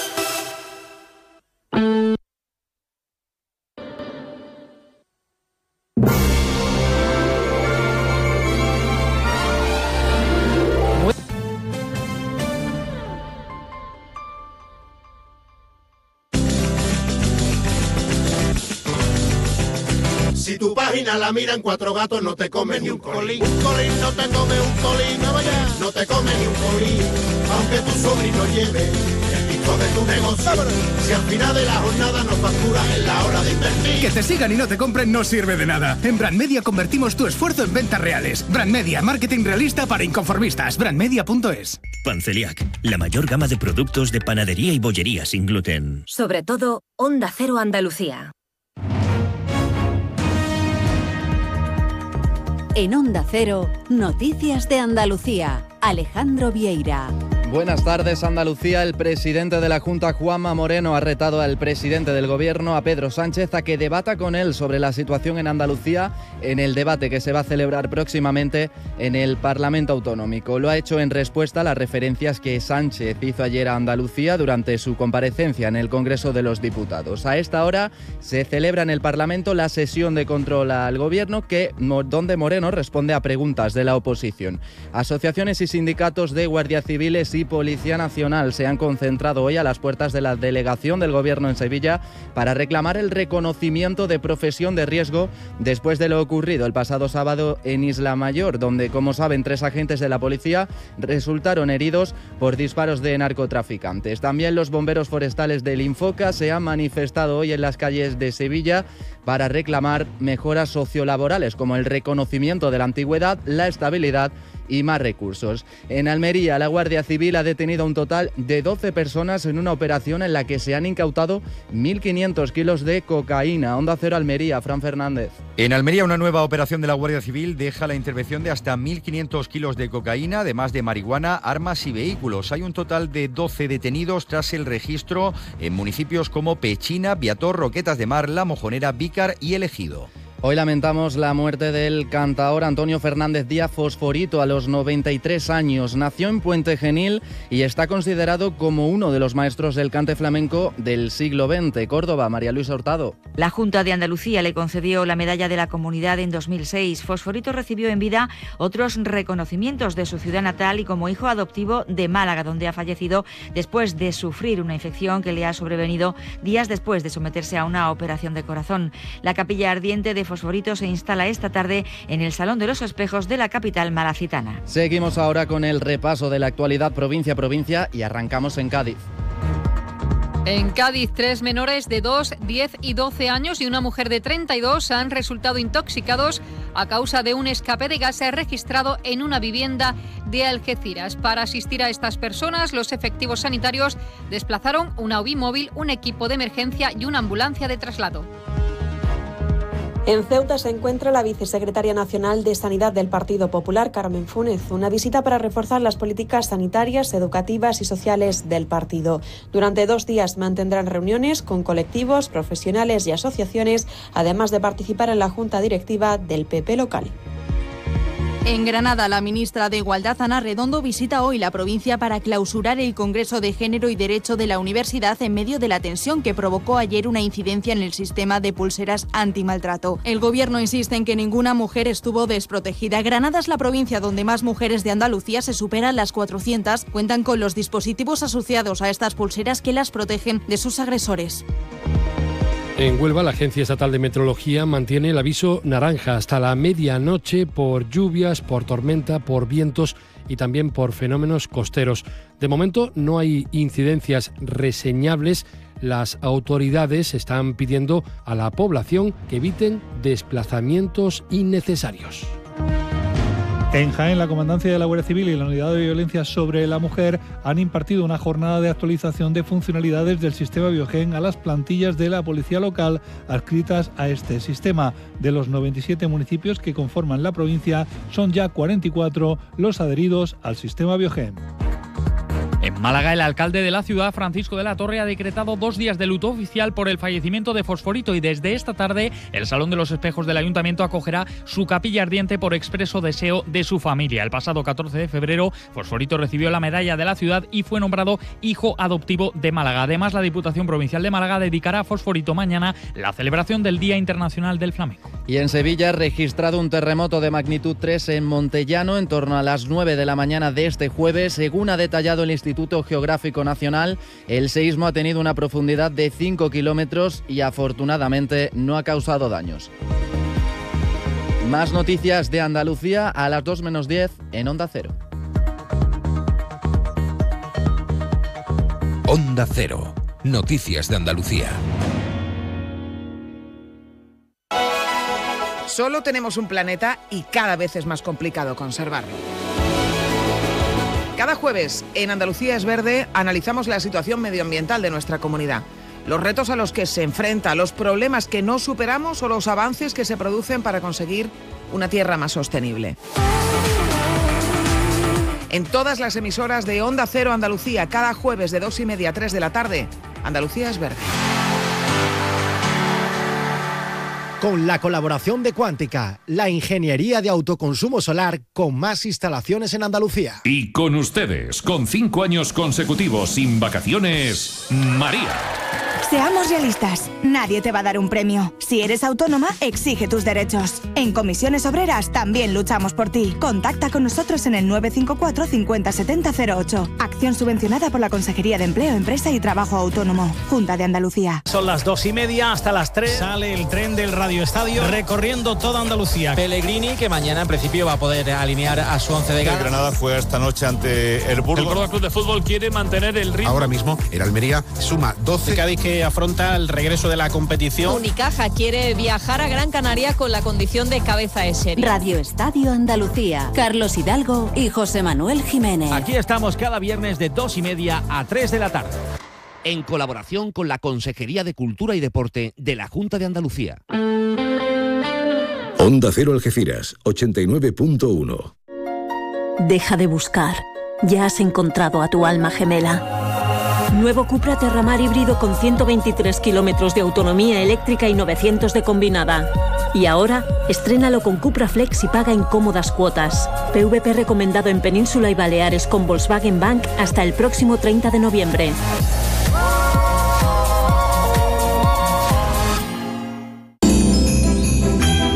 Si tu página la miran cuatro gatos, no te come ni un colín. Un colín no te come un colín, no vaya, no te come ni un colín. Aunque tu sobrino lleve el pico de tu negocio. Si al final de la jornada no facturas en la hora de invertir. Que te sigan y no te compren no sirve de nada. En Brand Media convertimos tu esfuerzo en ventas reales. Brand Media, marketing realista para inconformistas. brandmedia punto es. Panceliac, la mayor gama de productos de panadería y bollería sin gluten. Sobre todo, Onda Cero Andalucía. En Onda Cero, Noticias de Andalucía. Alejandro Vieira. Buenas tardes, Andalucía. El presidente de la Junta, Juanma Moreno, ha retado al presidente del Gobierno, a Pedro Sánchez, a que debata con él sobre la situación en Andalucía en el debate que se va a celebrar próximamente en el Parlamento Autonómico. Lo ha hecho en respuesta a las referencias que Sánchez hizo ayer a Andalucía durante su comparecencia en el Congreso de los Diputados. A esta hora se celebra en el Parlamento la sesión de control al Gobierno, que, donde Moreno responde a preguntas de la oposición. Asociaciones y sindicatos de guardias civiles y Policía Nacional se han concentrado hoy a las puertas de la delegación del Gobierno en Sevilla para reclamar el reconocimiento de profesión de riesgo después de lo ocurrido el pasado sábado en Isla Mayor, donde, como saben, tres agentes de la policía resultaron heridos por disparos de narcotraficantes. También los bomberos forestales del Infoca se han manifestado hoy en las calles de Sevilla para reclamar mejoras sociolaborales como el reconocimiento de la antigüedad, la estabilidad y más recursos. En Almería, la Guardia Civil ha detenido a un total de doce personas en una operación en la que se han incautado mil quinientos kilos de cocaína. Onda Cero Almería, Fran Fernández. En Almería, una nueva operación de la Guardia Civil deja la intervención de hasta mil quinientos kilos de cocaína, además de marihuana, armas y vehículos. Hay un total de doce detenidos tras el registro en municipios como Pechina, Viator, Roquetas de Mar, La Mojonera, Vícar y El Ejido. Hoy lamentamos la muerte del cantaor Antonio Fernández Díaz Fosforito a los noventa y tres años. Nació en Puente Genil y está considerado como uno de los maestros del cante flamenco del siglo veinte. Córdoba, María Luisa Hurtado. La Junta de Andalucía le concedió la Medalla de la Comunidad en dos mil seis. Fosforito recibió en vida otros reconocimientos de su ciudad natal y como hijo adoptivo de Málaga, donde ha fallecido después de sufrir una infección que le ha sobrevenido días después de someterse a una operación de corazón. La capilla ardiente de Fosforito se instala esta tarde en el Salón de los Espejos de la capital malacitana. Seguimos ahora con el repaso de la actualidad provincia a provincia y arrancamos en Cádiz. En Cádiz, tres menores de dos, diez y doce años y una mujer de treinta y dos han resultado intoxicados a causa de un escape de gas registrado en una vivienda de Algeciras. Para asistir a estas personas, los efectivos sanitarios desplazaron una U B I móvil, un equipo de emergencia y una ambulancia de traslado. En Ceuta se encuentra la vicesecretaria nacional de Sanidad del Partido Popular, Carmen Fúnez, una visita para reforzar las políticas sanitarias, educativas y sociales del partido. Durante dos días mantendrán reuniones con colectivos, profesionales y asociaciones, además de participar en la junta directiva del P P local. En Granada, la ministra de Igualdad, Ana Redondo, visita hoy la provincia para clausurar el Congreso de Género y Derecho de la Universidad en medio de la tensión que provocó ayer una incidencia en el sistema de pulseras antimaltrato. El Gobierno insiste en que ninguna mujer estuvo desprotegida. Granada es la provincia donde más mujeres de Andalucía, se superan las cuatrocientas, cuentan con los dispositivos asociados a estas pulseras que las protegen de sus agresores. En Huelva, la Agencia Estatal de Meteorología mantiene el aviso naranja hasta la medianoche por lluvias, por tormenta, por vientos y también por fenómenos costeros. De momento no hay incidencias reseñables. Las autoridades están pidiendo a la población que eviten desplazamientos innecesarios. En Jaén, la Comandancia de la Guardia Civil y la Unidad de Violencia sobre la Mujer han impartido una jornada de actualización de funcionalidades del sistema Biogen a las plantillas de la policía local adscritas a este sistema. De los noventa y siete municipios que conforman la provincia, son ya cuarenta y cuatro los adheridos al sistema Biogen. En Málaga, el alcalde de la ciudad, Francisco de la Torre, ha decretado dos días de luto oficial por el fallecimiento de Fosforito y desde esta tarde el Salón de los Espejos del Ayuntamiento acogerá su capilla ardiente por expreso deseo de su familia. El pasado catorce de febrero, Fosforito recibió la medalla de la ciudad y fue nombrado hijo adoptivo de Málaga. Además, la Diputación Provincial de Málaga dedicará a Fosforito mañana la celebración del Día Internacional del Flamenco. Y en Sevilla, registrado un terremoto de magnitud tres en Montellano en torno a las nueve de la mañana de este jueves. Según ha detallado el Instituto Instituto Geográfico Nacional, el seísmo ha tenido una profundidad de cinco kilómetros y afortunadamente no ha causado daños. Más noticias de Andalucía a las dos menos diez en Onda Cero. Onda Cero. Noticias de Andalucía. Solo tenemos un planeta y cada vez es más complicado conservarlo. Cada jueves en Andalucía es Verde analizamos la situación medioambiental de nuestra comunidad, los retos a los que se enfrenta, los problemas que no superamos o los avances que se producen para conseguir una tierra más sostenible. En todas las emisoras de Onda Cero Andalucía, cada jueves de dos y media a tres de la tarde, Andalucía es Verde. Con la colaboración de Cuántica, la ingeniería de autoconsumo solar con más instalaciones en Andalucía. Y con ustedes, con cinco años consecutivos sin vacaciones, María. Seamos realistas, nadie te va a dar un premio. Si eres autónoma, exige tus derechos. En Comisiones Obreras también luchamos por ti. Contacta con nosotros en el nueve cinco cuatro cincuenta setenta cero ocho. Acción subvencionada por la Consejería de Empleo, Empresa y Trabajo Autónomo. Junta de Andalucía. Son las dos y media, hasta las tres sale el tren del Radio Estadio recorriendo toda Andalucía. Pellegrini, que mañana en principio va a poder alinear a su once de gala. El Granada juega esta noche ante el Burgos. El Córdoba Club de Fútbol quiere mantener el ritmo. Ahora mismo el Almería suma doce. El Cádiz, que afronta el regreso de la competición. Unicaja quiere viajar a Gran Canaria con la condición de cabeza de serie. Radio Estadio Andalucía. Carlos Hidalgo y José Manuel Jiménez. Aquí estamos cada viernes de dos y media a tres de la tarde. En colaboración con la Consejería de Cultura y Deporte de la Junta de Andalucía. Onda Cero Algeciras, ochenta y nueve punto uno. Deja de buscar. Ya has encontrado a tu alma gemela. Nuevo Cupra Terramar híbrido con ciento veintitrés kilómetros de autonomía eléctrica y novecientos de combinada. Y ahora, estrénalo con Cupra Flex y paga en cómodas cuotas. P V P recomendado en Península y Baleares con Volkswagen Bank hasta el próximo treinta de noviembre.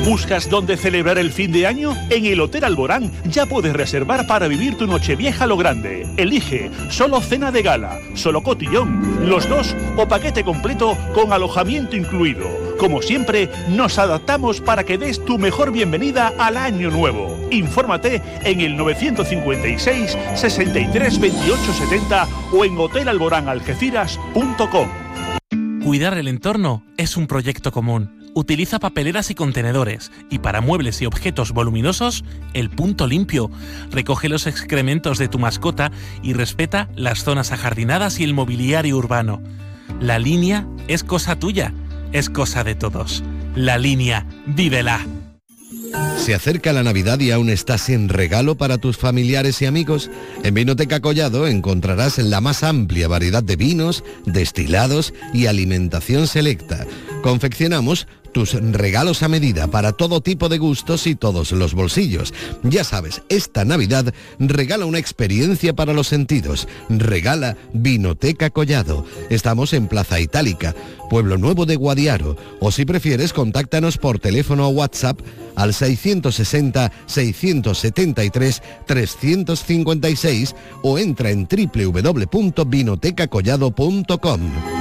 ¿Buscas dónde celebrar el fin de año? En el Hotel Alborán ya puedes reservar para vivir tu Nochevieja a lo grande. Elige solo cena de gala, solo cotillón, los dos o paquete completo con alojamiento incluido. Como siempre, nos adaptamos para que des tu mejor bienvenida al año nuevo. Infórmate en el nueve cinco seis, sesenta y tres, veintiocho setenta o en hotel alborán algeciras punto com. Cuidar el entorno es un proyecto común. Utiliza papeleras y contenedores, y para muebles y objetos voluminosos, el punto limpio. Recoge los excrementos de tu mascota y respeta las zonas ajardinadas y el mobiliario urbano. La línea es cosa tuya, es cosa de todos. La Línea, vívela. ¿Se acerca la Navidad y aún estás sin regalo para tus familiares y amigos? En Vinoteca Collado encontrarás la más amplia variedad de vinos, destilados y alimentación selecta. Confeccionamos tus regalos a medida para todo tipo de gustos y todos los bolsillos. Ya sabes, esta Navidad regala una experiencia para los sentidos. Regala Vinoteca Collado. Estamos en Plaza Itálica, Pueblo Nuevo de Guadiaro. O si prefieres, contáctanos por teléfono o WhatsApp al seiscientos sesenta, seiscientos setenta y tres, trescientos cincuenta y seis o entra en doble u doble u doble u punto vinoteca collado punto com.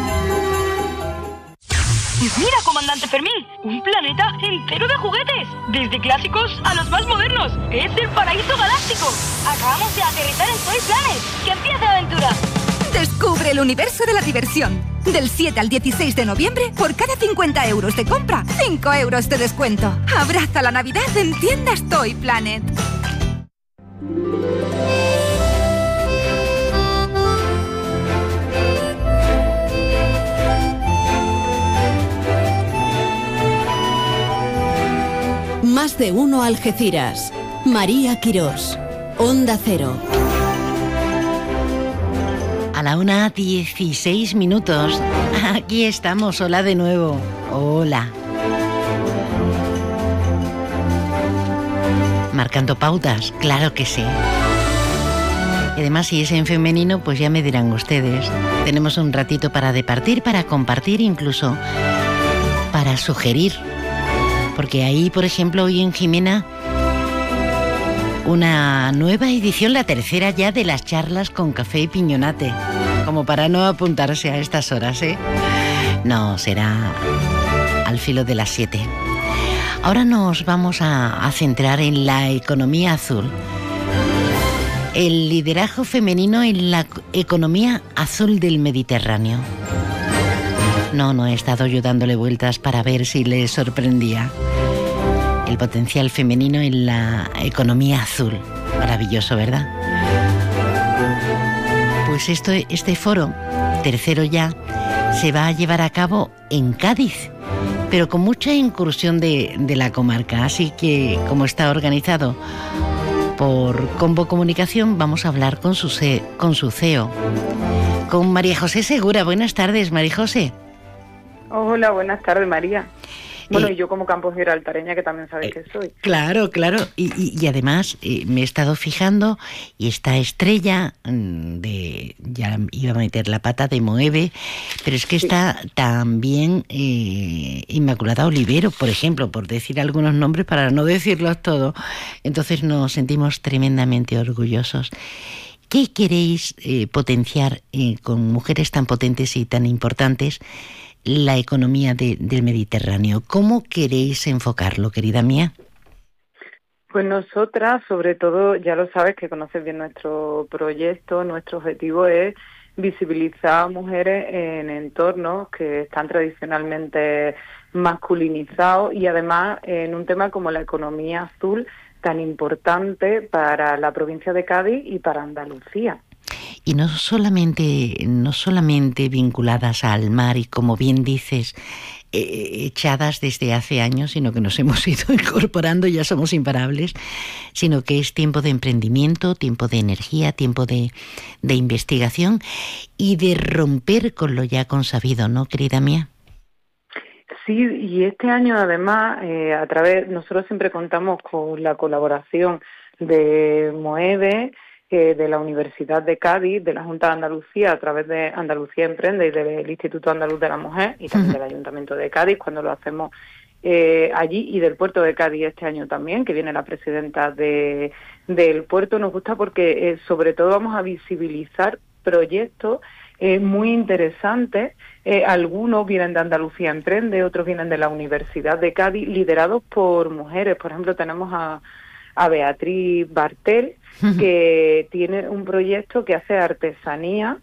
Mira, comandante Fermín, un planeta entero de juguetes, desde clásicos a los más modernos. Es el paraíso galáctico. Acabamos de aterrizar en Toy Planet. ¡Que empiece la aventura! Descubre el universo de la diversión. Del siete al dieciséis de noviembre, por cada cincuenta euros de compra, cinco euros de descuento. Abraza la Navidad en tiendas Toy Planet. Más de uno Algeciras. María Quirós. Onda Cero. A la una dieciséis minutos. Aquí estamos. Hola de nuevo. Hola. Marcando pautas, claro que sí. Y además, si es en femenino, pues ya me dirán ustedes. Tenemos un ratito para departir, para compartir, incluso para sugerir. Porque ahí, por ejemplo, hoy en Jimena, una nueva edición, la tercera ya, de las charlas con café y piñonate. Como para no apuntarse a estas horas, ¿eh? No, será al filo de las siete. Ahora nos vamos a, a centrar en la economía azul. El liderazgo femenino en la economía azul del Mediterráneo. No, no he estado yo dándole vueltas para ver si le sorprendía. El potencial femenino en la economía azul. Maravilloso, ¿verdad? Pues esto, este foro, tercero ya, se va a llevar a cabo en Cádiz, pero con mucha incursión de, de la comarca. Así que, como está organizado por Combo Comunicación, vamos a hablar con su, C, con su C E O, con María José Segura. Buenas tardes, María José. Hola, buenas tardes, María. Bueno, eh, y yo como Campos Gibraltareña, que también sabes eh, que soy. Claro, claro. Y, y, y además eh, me he estado fijando, y esta estrella de, ya iba a meter la pata, de Moeve, pero es que sí. Está también eh, Inmaculada Olivero, por ejemplo, por decir algunos nombres para no decirlos todos. Entonces nos sentimos tremendamente orgullosos. ¿Qué queréis eh, potenciar eh, con mujeres tan potentes y tan importantes la economía de, del Mediterráneo? ¿Cómo queréis enfocarlo, querida mía? Pues nosotras, sobre todo, ya lo sabes, que conoces bien nuestro proyecto, nuestro objetivo es visibilizar a mujeres en entornos que están tradicionalmente masculinizados y además en un tema como la economía azul, tan importante para la provincia de Cádiz y para Andalucía. Y no solamente, no solamente vinculadas al mar y, como bien dices, eh, echadas desde hace años, sino que nos hemos ido incorporando, ya somos imparables, sino que es tiempo de emprendimiento, tiempo de energía, tiempo de, de investigación y de romper con lo ya consabido, ¿no, querida mía? Sí, y este año además, eh, a través, nosotros siempre contamos con la colaboración de Moeve, Eh, de la Universidad de Cádiz, de la Junta de Andalucía, a través de Andalucía Emprende y del Instituto Andaluz de la Mujer y también uh-huh. del Ayuntamiento de Cádiz, cuando lo hacemos eh, allí y del puerto de Cádiz este año también, que viene la presidenta de, del puerto. Nos gusta porque eh, sobre todo vamos a visibilizar proyectos eh, muy interesantes. Eh, algunos vienen de Andalucía Emprende, otros vienen de la Universidad de Cádiz, liderados por mujeres. Por ejemplo, tenemos a, a Beatriz Bartel, que tiene un proyecto que hace artesanía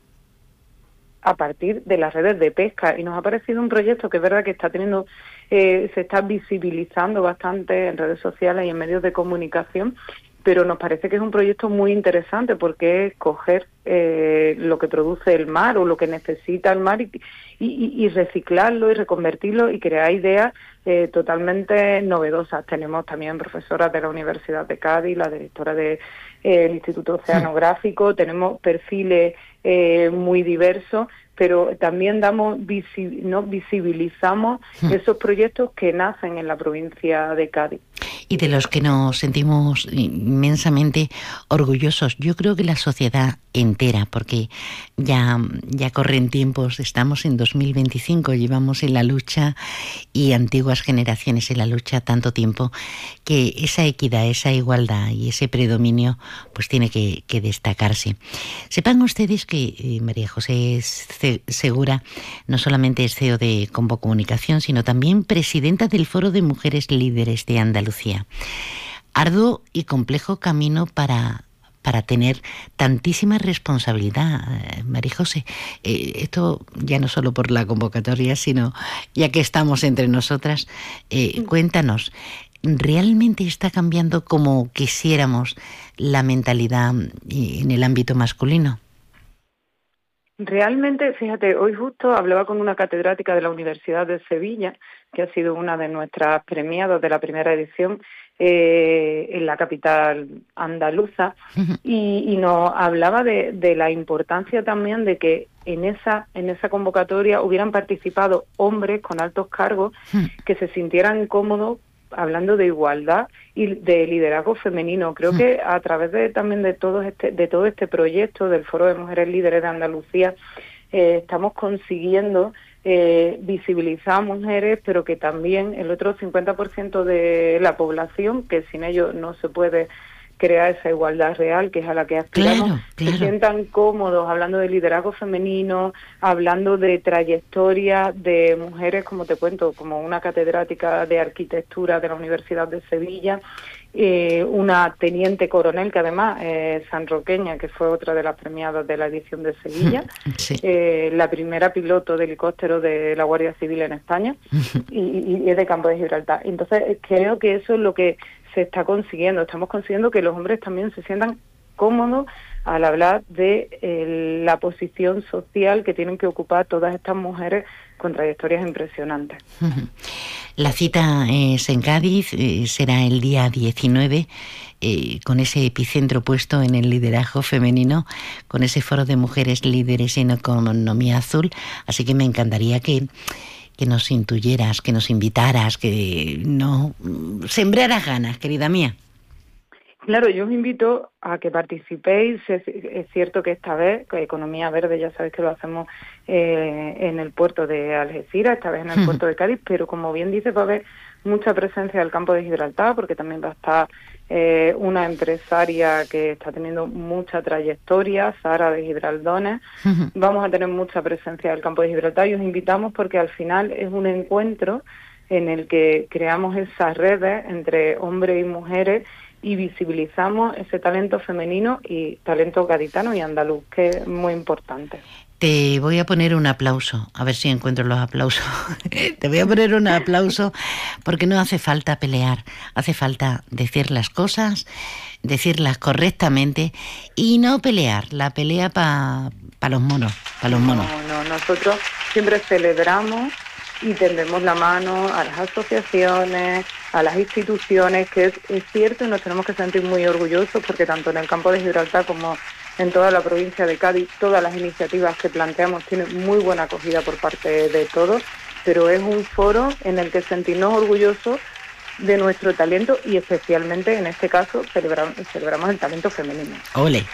a partir de las redes de pesca, y nos ha parecido un proyecto que es verdad que está teniendo, eh, se está visibilizando bastante en redes sociales y en medios de comunicación, pero nos parece que es un proyecto muy interesante porque es coger eh, lo que produce el mar o lo que necesita el mar y, y, y reciclarlo y reconvertirlo y crear ideas eh, totalmente novedosas. Tenemos también profesoras de la Universidad de Cádiz, la directora del de, eh, Instituto Oceanográfico, tenemos perfiles eh, muy diversos, pero también damos visi- no visibilizamos hmm. esos proyectos que nacen en la provincia de Cádiz. Y de los que nos sentimos inmensamente orgullosos. Yo creo que la sociedad entera, porque ya, ya corren tiempos, estamos en dos mil veinticinco, llevamos en la lucha y antiguas generaciones en la lucha tanto tiempo, que esa equidad, esa igualdad y ese predominio pues tiene que, que destacarse. Sepan ustedes que eh, María José Segura no solamente es C E O de Combo Comunicación, sino también presidenta del Foro de Mujeres Líderes de Andalucía. Arduo y complejo camino para, para tener tantísima responsabilidad, eh, María José. Eh, esto ya no solo por la convocatoria, sino ya que estamos entre nosotras, eh, cuéntanos, ¿realmente está cambiando como quisiéramos la mentalidad en el ámbito masculino? Realmente, fíjate, hoy justo hablaba con una catedrática de la Universidad de Sevilla, que ha sido una de nuestras premiadas de la primera edición eh, en la capital andaluza, uh-huh. y, y nos hablaba de, de la importancia también de que en esa en esa convocatoria hubieran participado hombres con altos cargos uh-huh. que se sintieran cómodos hablando de igualdad y de liderazgo femenino. Creo uh-huh. que a través de también de todo este de todo este proyecto del Foro de Mujeres Líderes de Andalucía eh, estamos consiguiendo eh, visibilizar a mujeres, pero que también el otro cincuenta por ciento de la población, que sin ello no se puede crear esa igualdad real, que es a la que aspiramos, claro, claro. se sientan cómodos hablando de liderazgo femenino, hablando de trayectoria de mujeres, como te cuento, como una catedrática de arquitectura de la Universidad de Sevilla, eh, una teniente coronel que además es sanroqueña, que fue otra de las premiadas de la edición de Sevilla, sí. eh, la primera piloto de helicóptero de la Guardia Civil en España, y, y es de Campo de Gibraltar. Entonces creo que eso es lo que se está consiguiendo. Estamos consiguiendo que los hombres también se sientan cómodos al hablar de eh, la posición social que tienen que ocupar todas estas mujeres con trayectorias impresionantes. La cita es en Cádiz, eh, será el día diecinueve, eh, con ese epicentro puesto en el liderazgo femenino, con ese foro de mujeres líderes en economía azul, así que me encantaría que que nos intuyeras, que nos invitaras, que no sembraras ganas, querida mía. Claro, yo os invito a que participéis. Es, es cierto que esta vez, que Economía Verde, ya sabéis que lo hacemos eh, en el puerto de Algeciras, esta vez en el hmm. puerto de Cádiz, pero como bien dices, va a haber mucha presencia del campo de Gibraltar, porque también va a estar eh, una empresaria que está teniendo mucha trayectoria, Sara de Gibraldones. Uh-huh. Vamos a tener mucha presencia del campo de Gibraltar y os invitamos porque al final es un encuentro en el que creamos esas redes entre hombres y mujeres y visibilizamos ese talento femenino y talento gaditano y andaluz, que es muy importante. Te voy a poner un aplauso, a ver si encuentro los aplausos. Te voy a poner un aplauso porque no hace falta pelear, hace falta decir las cosas, decirlas correctamente y no pelear, la pelea para pa los monos, para los monos. No, no, nosotros siempre celebramos y tendemos la mano a las asociaciones, a las instituciones, que es, es cierto y nos tenemos que sentir muy orgullosos porque tanto en el campo de Gibraltar como en toda la provincia de Cádiz, todas las iniciativas que planteamos tienen muy buena acogida por parte de todos, pero es un foro en el que sentirnos orgullosos de nuestro talento y especialmente en este caso celebramos, celebramos el talento femenino. ¡Ole!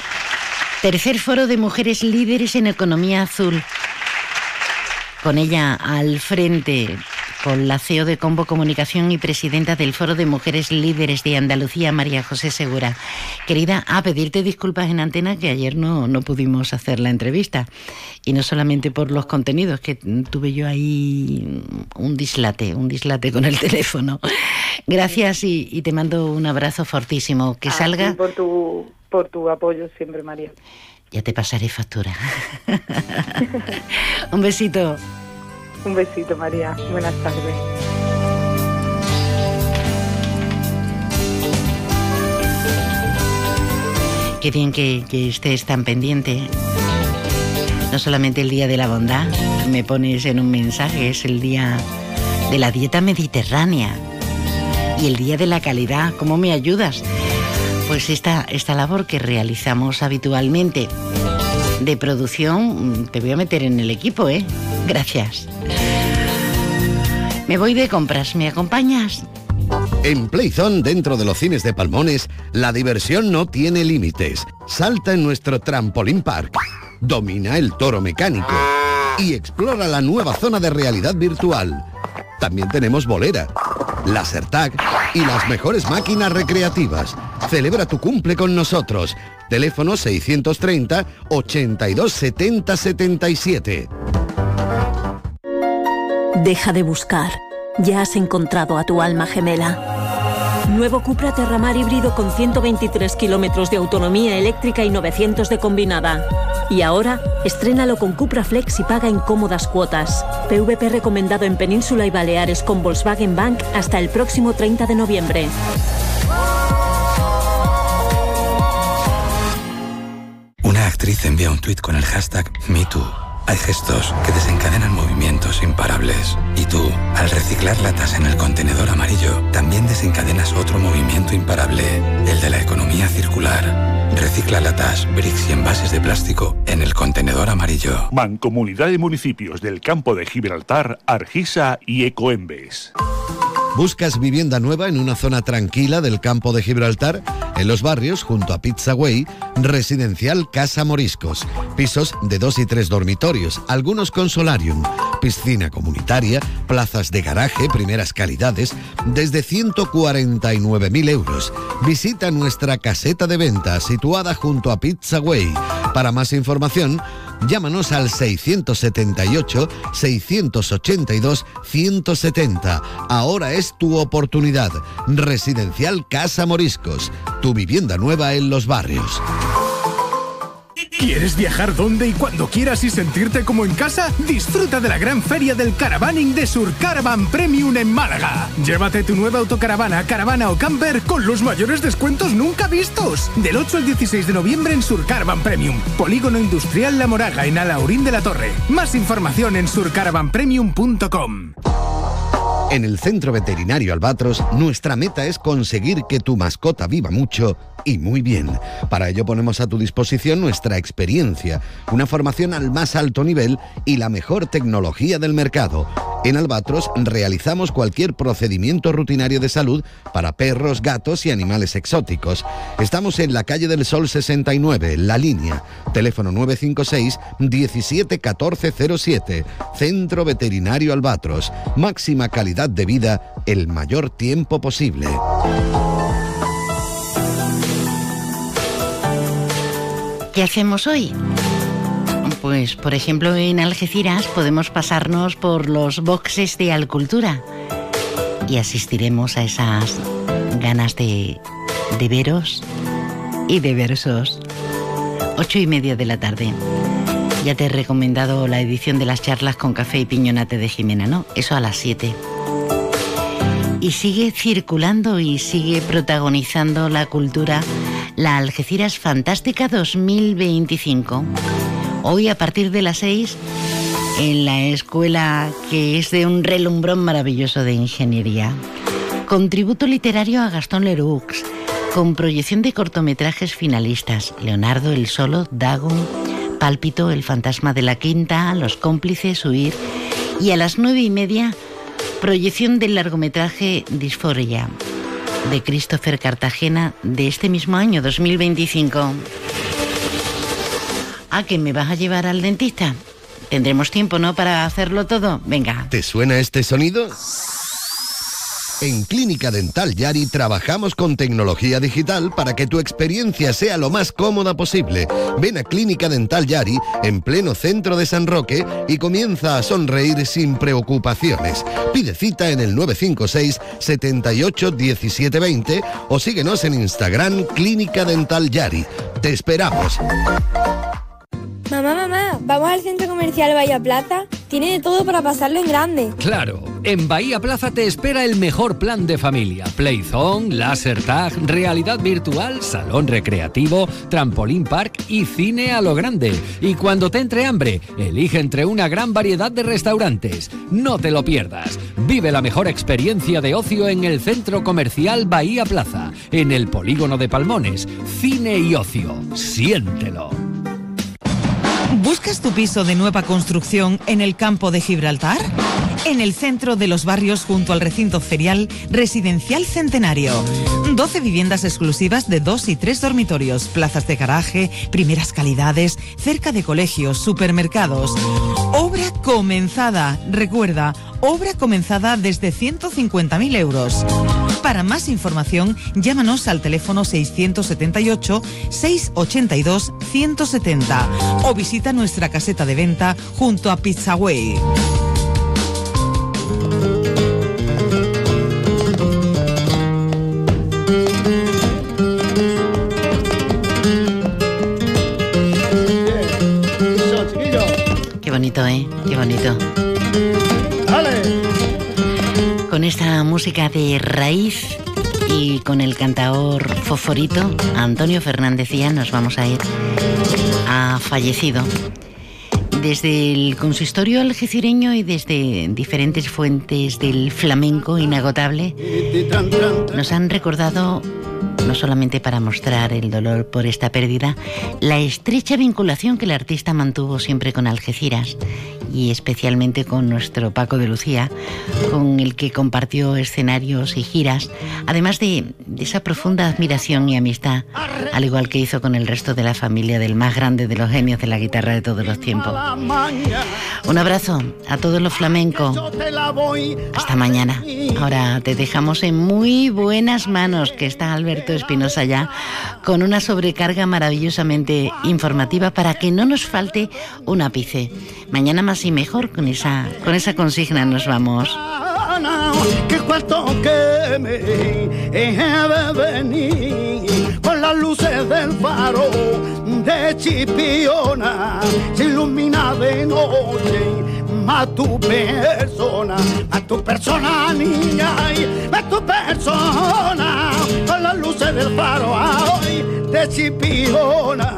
Tercer foro de mujeres líderes en economía azul. Con ella al frente, con la C E O de Combo Comunicación y presidenta del Foro de Mujeres Líderes de Andalucía, María José Segura. Querida, a pedirte disculpas en antena que ayer no, no pudimos hacer la entrevista. Y no solamente por los contenidos, que tuve yo ahí un dislate, un dislate con el teléfono. Gracias y, y te mando un abrazo fortísimo. Que a salga... ti por tu, por tu apoyo siempre, María. Ya te pasaré factura. Un besito. Un besito, María. Buenas tardes. Qué bien que, que estés tan pendiente. No solamente el Día de la Bondad, me pones en un mensaje, es el Día de la Dieta Mediterránea y el Día de la Calidad. ¿Cómo me ayudas? Pues esta, esta labor que realizamos habitualmente de producción, te voy a meter en el equipo, ¿eh? Gracias. Me voy de compras, ¿me acompañas? En Playzone, dentro de los cines de Palmones, la diversión no tiene límites. Salta en nuestro Trampolín Park, domina el toro mecánico y explora la nueva zona de realidad virtual. También tenemos bolera, laser tag y las mejores máquinas recreativas. Celebra tu cumple con nosotros. Teléfono seiscientos treinta, ochenta y dos, setenta, setenta y siete. Deja de buscar. Ya has encontrado a tu alma gemela. Nuevo Cupra Terramar híbrido con ciento veintitrés kilómetros de autonomía eléctrica y novecientos de combinada. Y ahora, estrénalo con Cupra Flex y paga en cómodas cuotas. P V P recomendado en Península y Baleares con Volkswagen Bank hasta el próximo treinta de noviembre. Una actriz envía un tuit con el hashtag MeToo. Hay gestos que desencadenan movimientos imparables. Y tú, al reciclar latas en el contenedor amarillo, también desencadenas otro movimiento imparable, el de la economía circular. Recicla latas, bricks y envases de plástico en el contenedor amarillo. Mancomunidad de Municipios del Campo de Gibraltar, Argisa y Ecoembes. ¿Buscas vivienda nueva en una zona tranquila del Campo de Gibraltar? En los barrios, junto a Pizza Way, Residencial Casa Moriscos. Pisos de dos y tres dormitorios, algunos con solarium, piscina comunitaria, plazas de garaje, primeras calidades, desde ciento cuarenta y nueve mil euros. Visita nuestra caseta de venta situada junto a Pizza Way. Para más información, llámanos al seiscientos setenta y ocho, seiscientos ochenta y dos, ciento setenta. Ahora es tu oportunidad. Residencial Casa Moriscos. Tu vivienda nueva en los barrios. ¿Quieres viajar donde y cuando quieras y sentirte como en casa? Disfruta de la gran feria del caravaning de Surcaravan Premium en Málaga. Llévate tu nueva autocaravana, caravana o camper con los mayores descuentos nunca vistos. Del ocho al dieciséis de noviembre en Surcaravan Premium, Polígono Industrial La Moraga en Alhaurín de la Torre. Más información en surcaravan premium punto com. En el Centro Veterinario Albatros, nuestra meta es conseguir que tu mascota viva mucho y muy bien. Para ello ponemos a tu disposición nuestra experiencia, una formación al más alto nivel y la mejor tecnología del mercado. En Albatros realizamos cualquier procedimiento rutinario de salud para perros, gatos y animales exóticos. Estamos en la calle del Sol sesenta y nueve, La Línea. Teléfono nueve cinco seis, diecisiete, catorce cero siete. Centro Veterinario Albatros. Máxima calidad de vida el mayor tiempo posible. ¿Qué hacemos hoy? Pues, por ejemplo, en Algeciras podemos pasarnos por los boxes de Alcultura y asistiremos a esas ganas de, de veros y de versos. Ocho y media de la tarde. Ya te he recomendado la edición de las charlas con café y piñonate de Jimena, ¿no? Eso a las siete. Y sigue circulando y sigue protagonizando la cultura la Algeciras Fantástica dos mil veinticinco. Hoy a partir de las seis en la escuela que es de un relumbrón maravilloso de ingeniería. Con tributo literario a Gastón Leroux, con proyección de cortometrajes finalistas, Leonardo el Solo, Dagon, Pálpito, El fantasma de la Quinta, Los cómplices, Huir, y a las nueve y media proyección del largometraje Disforia de Christopher Cartagena de este mismo año, dos mil veinticinco. ¿A que me vas a llevar al dentista? Tendremos tiempo, ¿no?, para hacerlo todo. Venga. ¿Te suena este sonido? En Clínica Dental Yari trabajamos con tecnología digital para que tu experiencia sea lo más cómoda posible. Ven a Clínica Dental Yari, en pleno centro de San Roque, y comienza a sonreír sin preocupaciones. Pide cita en el nueve cinco seis, setenta y ocho, diecisiete veinte o síguenos en Instagram Clínica Dental Yari. ¡Te esperamos! Mamá, mamá, ¿vamos al centro comercial Bahía Plaza? Tiene de todo para pasarlo en grande. Claro, en Bahía Plaza te espera el mejor plan de familia. Playzone, laser tag, realidad virtual, salón recreativo, trampolín park y cine a lo grande. Y cuando te entre hambre, elige entre una gran variedad de restaurantes. No te lo pierdas. Vive la mejor experiencia de ocio en el centro comercial Bahía Plaza, en el polígono de Palmones. Cine y ocio. Siéntelo. ¿Buscas tu piso de nueva construcción en el campo de Gibraltar? En el centro de los barrios, junto al recinto ferial Residencial Centenario. doce viviendas exclusivas de dos y tres dormitorios, plazas de garaje, primeras calidades, cerca de colegios, supermercados. Obra comenzada. Recuerda, obra comenzada desde ciento cincuenta mil euros. Para más información, llámanos al teléfono seiscientos setenta y ocho, seiscientos ochenta y dos, ciento setenta o visita nuestra caseta de venta junto a Pizzaway. Qué bonito, ¿eh? Qué bonito. Con esta música de raíz y con el cantaor Fosforito, Antonio Fernández Díaz, nos vamos a ir. Ha fallecido. Desde el consistorio algecireño y desde diferentes fuentes del flamenco inagotable, nos han recordado, no solamente para mostrar el dolor por esta pérdida, la estrecha vinculación que el artista mantuvo siempre con Algeciras y especialmente con nuestro Paco de Lucía, con el que compartió escenarios y giras, además de, de esa profunda admiración y amistad, al igual que hizo con el resto de la familia del más grande de los genios de la guitarra de todos los tiempos. Un abrazo a todos los flamencos. Hasta mañana. Ahora te dejamos en muy buenas manos, que está Alberto Espinosa ya, con una sobrecarga maravillosamente informativa para que no nos falte un ápice. Mañana más y mejor, con esa, con esa consigna nos vamos. Que cuarto que me venir con las luces del faro de Chipiona, se ilumina de noche más tu persona, más tu persona, niña, más tu persona, con las luces del faro ay, de Chipiona.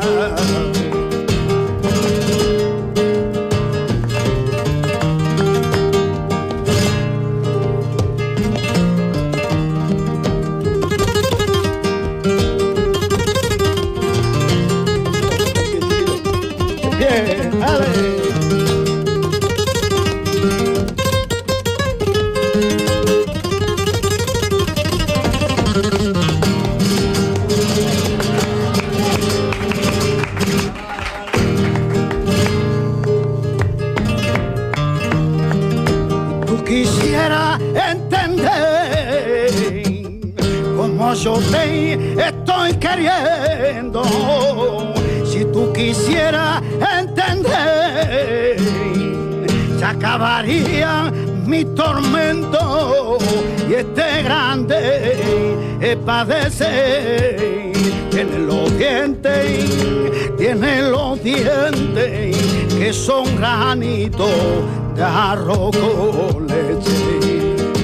Quisiera entender cómo yo te estoy queriendo. Si tú quisieras entender, se acabaría mi tormento y este grande es padecer. Tiene los dientes, tiene los dientes que son granitos de arroz con leche.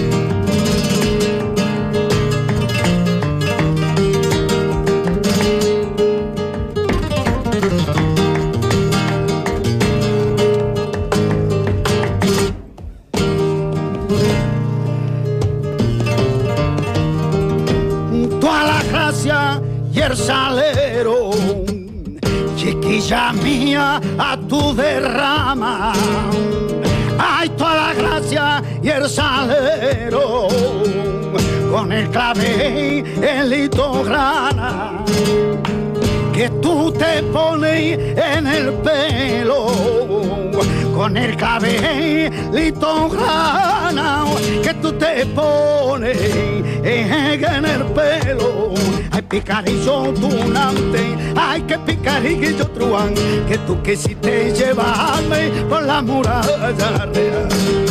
Toda la gracia y el salero, chiquilla mía, a tu derrama. Ay, toda la gracia y el salero, con el clave, el hito grana, que tú te pones en el pelo, con el cabelito grana que tú te pones en el pelo. Ay, picarillo tunante, ay, que picarillo truán, que tú quisiste llevarme por la muralla real.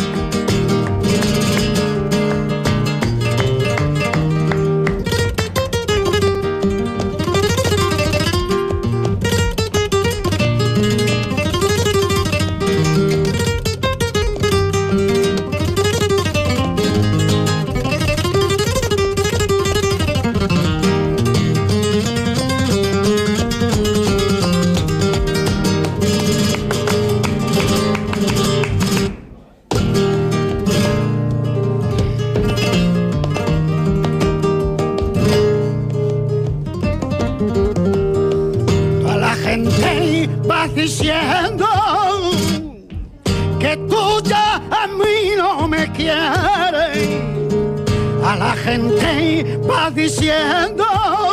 Diciendo que tú ya a mí no me quieres, a la gente va diciendo,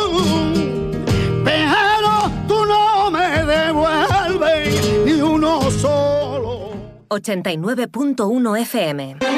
pero tú no me devuelves ni uno solo. ochenta y nueve punto uno F M.